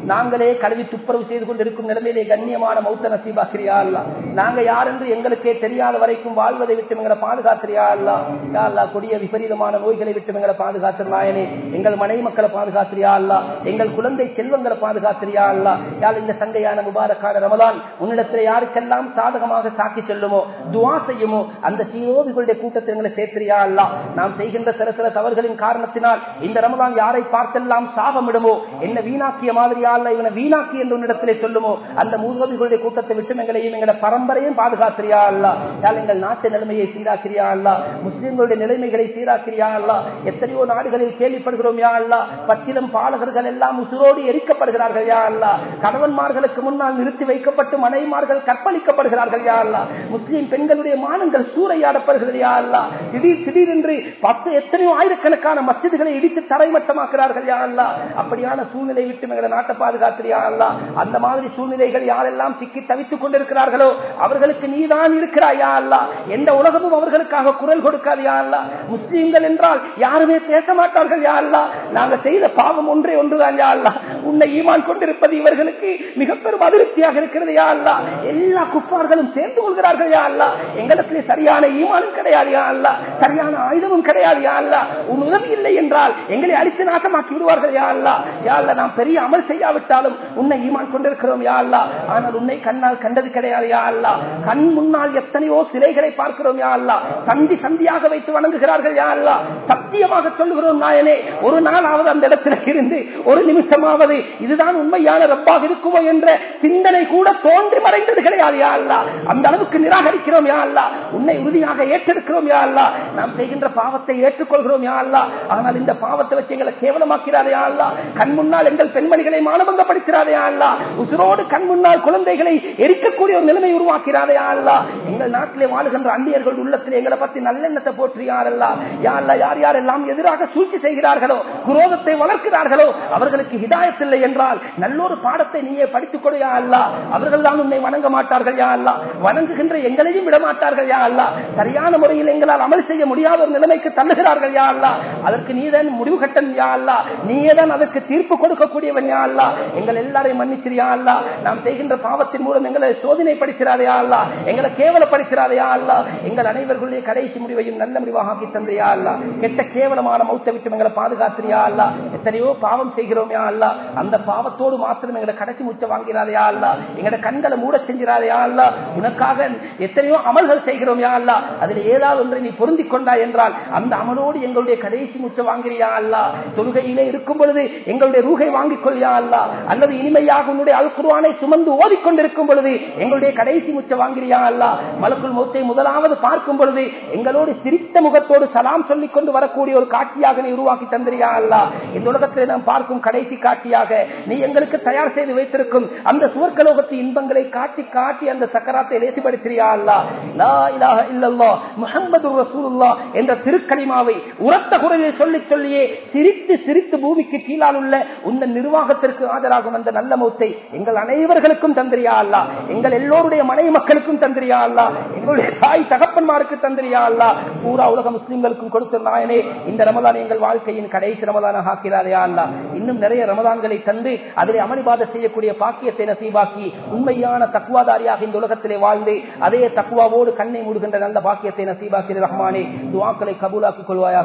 நாங்களே கழுவி துப்புரவு செய்து கொண்டிருக்கும் நிலைமையிலே கண்ணியமான மௌத்த நசீபாக்கிறியா அல்லா. நாங்க யார் என்று எங்களுக்கே தெரியாத வரைக்கும் வாழ்வதை விட்டு எங்களை பாதுகாத்திரியா அல்லா. யா அல்லா, கொடிய விபரீதமான நோய்களை விட்டு எங்களை பாதுகாத்திருந்தாயனே. எங்கள் மனைவி மக்களை பாதுகாத்திரியா அல்லா. எங்கள் குழந்தை செல்வங்களை பாதுகாத்திரியா அல்லா. யார் இந்த சங்கையான முபாரக்கான ரமலான் உன்னிடத்தில் யாருக்கெல்லாம் சாதகமாக சாக்கி செல்லுமோ, துவா செய்யுமோ, அந்த சீரோபிகளுடைய கூட்டத்தை எங்களை சேர்த்திரியா அல்லா. நாம் செய்கின்ற சில சில தவறுகளின் காரணத்தினால் இந்த ரமலான் யாரை பார்த்தெல்லாம் சாபமிடுமோ, என்ன வீணாக்கிய மாதிரியா அல்ல, இவனை வீணாக்கி என்று உன்னிடத்திலே சொல்லுமோ, அந்த மூதவிகளுடைய கூட்டத்தை விட்டு எங்களையும் எங்களை பரம்பரையும் பாதுகாத்திரியா அல்லா. யார் எங்கள் நாட்டு நிலைமையை சீராக்கிறியா அல்லா. முஸ்லிம்களுடைய நிலைமைகளை சீராக்கிறியா அல்லா. எத்தனையோ நாடுகளில் கேள்விப்படுகிறோம் யா அல்லா, பச்சிலம் பாலகர்கள் எல்லாம் உசுரோடு எரிக்கப்படுகிறார்கள் யா அல்லா. கணவன்மார்களுக்கு முன்னால் நிறுத்தி வைக்கப்பட்டு மனைவிமார்கள் கற்பழிக்கப்படுகிறார்கள் யா அல்லா. முஸ்லிம் பெண்களுடைய மானங்கள் சூறையாடப்படுகிறது யா அல்லா. திடீர் திடீரென்று பத்து எத்தனையோ ஆயிரக்கணக்கான மஸ்ஜிதுகளை இடித்து தரைமட்டமாக்குறார்கள் யா அல்லா. அப்படியான சூழ்நிலை விட்டு எங்களை நாட்டை பாதுகாத்திரியா அல்லா. அந்த மாதிரி சூழ்நிலைகள் யாரெல்லாம் சிக்கி தவித்துக் கொண்டிருக்கிறார்களோ அவர்களுக்கு நீதான் இருக்கிறாயா அல்லா. எந்த உலகமும் அவர்களுக்காக குரல் கொடுக்காது யா அல்லா. முஸ்லீம்கள் என்றால் யாருமே பேச மாட்டார்கள் யா அல்லா. நாங்க செய்த பாவம் ஒன்றே ஒன்றுதான் யா அல்லா. உன்னை ஈமான் கொண்டிருப்பது இவர்களுக்கு மிக பெரும் அதிருப்தியாக இருக்கிறது யா அல்லா. எல்லா குப்பார்களும் சேர்ந்து கொள்கிறார்கள் யா அல்லா. எங்களுக்கு சரியான ஈமானும் கிடையாது யா அல்லா, சரியான ஆயுதமும் கிடையாது யா அல்லா. உன் உதவி இல்லை என்றால் எங்களை அழித்து நாசமாக்கி விடுவார்கள் யா அல்லா. யா அல்லா, நாம் பெரிய அமல் செய்யாவிட்டாலும் உன்னை ஈமான் கொண்டிருக்கிறோம் யா அல்லா. ஆனால் உன்னை கண்ணால் கண்டது கிடையாது யா அல்லா. கண் முன்னால் எத்தனையோ சிலைகளை பார்க்கிறோம் யா அல்லா. சந்தி சந்தியாக வைத்து வணங்குகிறார்கள் யா அல்லா. சத்தியமாக சொல்லுகிறோம் நாயனே, ஒரு நாளாவது அந்த இடத்துல இருந்து ஒரு நிமிஷமாவது இதுதான் உண்மையான ரப்பாக இருக்குமோ என்ற சிந்தனை கூட தோன்றி மறைந்தது கிடையாது யா அல்லா. அந்த அளவுக்கு நிராகரிக்கிறோம் யா அல்லா. உன்னை உறுதியாக ஏற்றெடுக்கிறோம் யா அல்லா. நாம் செய்கின்ற பாவத்தை ஏற்றுக்கொள்கிறோம் யா அல்லா. ஆனால் இந்த பாவத்தை வச்சு எங்களை கேவலமாக்கிறாரே யா அல்லா. கண் முன்னால் எங்கள் பெண்மணிகளை மானபங்கப்படுத்துகிறாரே யா அல்லா. உசுரோடு கண் முன்னால் குழந்தைகளை எரிக்கக்கூடிய ஒரு நிலைமை உருவாக்கிறாரே யா அல்லா. எங்கள் நாட்டிலே வாழுகின்ற அந்நியர்கள் உள்ளத்தில் எங்களை பற்றி நல்லெண்ணத்தை போற்றியாரல்லா. யா அல்லா, யார் யாரெல்லாம் எதிராக சூழ்ச்சி செய்கிறார்களோ, குரோதத்தை வளர்க்கிறார்களோ அவர்களுக்கு ஹிதாயத் இல்லை என்றால் நல்லொரு பாடத்தை நீயே படித்துக் கொடு யா அல்லா. அவர்கள் தான் உன்னை வணங்க மாட்டார்கள் யா அல்லா. வணங்குகின்ற எங்களையும் விட மாட்டார்கள் யா அல்லா. சரியான முறையில் எங்களால் அமல் செய்ய முடியாத ஒரு நிலைமைக்கு தள்ளுகிறார்கள் யா அல்லா. அதற்கு நீதான் முடிவு கட்டன் யா அல்லா. நீயே தான் அதற்கு தீர்ப்பு கொடுக்கக்கூடியவன் யா அல்லா. எங்கள் எல்லாரையும் மன்னிச்சிரியா அல்லா. நாம் செய்கின்ற பாவத்தின் மூலம் எங்களை சோதனைப்படுத்திறாரே யா அல்லா. எங்களை கேவலப்படுத்திறாரே யா அல்லா. எங்கள் அனைவர்களுடைய கடைசி முடிவையும் நல்ல முடிவாக ஆக்கி தந்தையா அல்லா. கெட்ட கேவலமான மௌத்தை விட்டு எங்களை பாதுகாத்திரியா அல்லா. எத்தனையோ பாவம் செய்கிறோம் யா அல்லா. அந்த பாவத்தோடு மாத்திரம் எங்களை கடைசி முச்ச வாங்கிறாரே யா அல்லா. எங்களை கண்களை மூட செஞ்சிறாரே யா அல்லா. உனக்காக எத்தனையோ அமல்கள் செய்கிறோம் யா அல்லா. அதில் ஏதாவது ஒன்றை நீ பொருந்திக் கொண்டாய் என்றால் அந்த அமலோடு எங்களுடைய கடைசி முச்ச வாங்கிறியா அல்லா. தொழுகையிலே இருக்கும் பொழுது எங்களுடைய ரூகை வாங்கிக் கொள்ளியா அல்லா. அல்லது இனிமையாக உன்னுடைய அல் குர்ஆனை சுமந்து ஓதிக்கொண்டிருக்கும் பொழுது எங்களுடைய கடைசி முச்ச வாங்கிறியா அல்லா. மலக்குல் மௌத்தை முதலாவது பார்க்கும் பொழுது எங்களோடு சிரித்த முகத்தோடு சலாம் சொல்லிக் கொண்டு வரக்கூடிய ஒரு காட்சியாக நீ உருவாக்கி தந்திரியா அல்லா. இந்த உலகத்தில் நாம் பார்க்கும் கடைசி காட்சியாக நீ எங்களுக்கு தயார் செய்து வைத்திருக்கும் அந்த சுவர்க்கலோகத்து இன்பங்களை காட்டி காட்டி அந்த சக்கராத்தை லேசிப்படுத்தியா அல்லா. லா இலாஹ இல்லல்லாஹ் முஹம்மதுர் ரசூலுல்லாஹ் என்ற திருக்கலிமாவை உரத்த குரலில் சொல்லி சொல்லியே சிரித்து சிரித்து பூமிக்கு கீழால் உள்ள உந்த நிர்வாகத்திற்கு ஆஜராகும் அந்த நல்ல மௌத்தை எங்கள் அனைவர்களுக்கும் தந்திரியா அல்லா. எங்கள் எல்லோருடைய மனைவி மக்களுக்கும் தந்திரியா அல்லா. எங்களுடைய தாய் தகப்பன்மாருக்கு தந்திரியா அல்லா. பூரா உலக முஸ்லிம்களுக்கும் கொடுத்த நாயனே, இந்த ரமதான் எங்கள் வாழ்க்கையின் கடைசி ரமதானாக ஆக்கிறாரே அல்லா. இன்னும் நிறைய ரமதான்களை தந்து அதிலே அமளிபாத செய்யக்கூடிய பாக்கியத்தை நசீபாக்கி உண்மையான தக்குவாதாரியாக இந்த உலகத்திலே வாழ்ந்து அதே தக்குவாவோடு கண்ணை மூடுகின்ற நல்ல பாக்கியத்தை நசீபாக்கி ரஹ்மானே, துஆக்களை கபூலாக்கிக் கொள்வாயாக.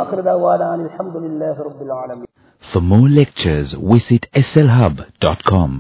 For more lectures, visit S L hub dot com.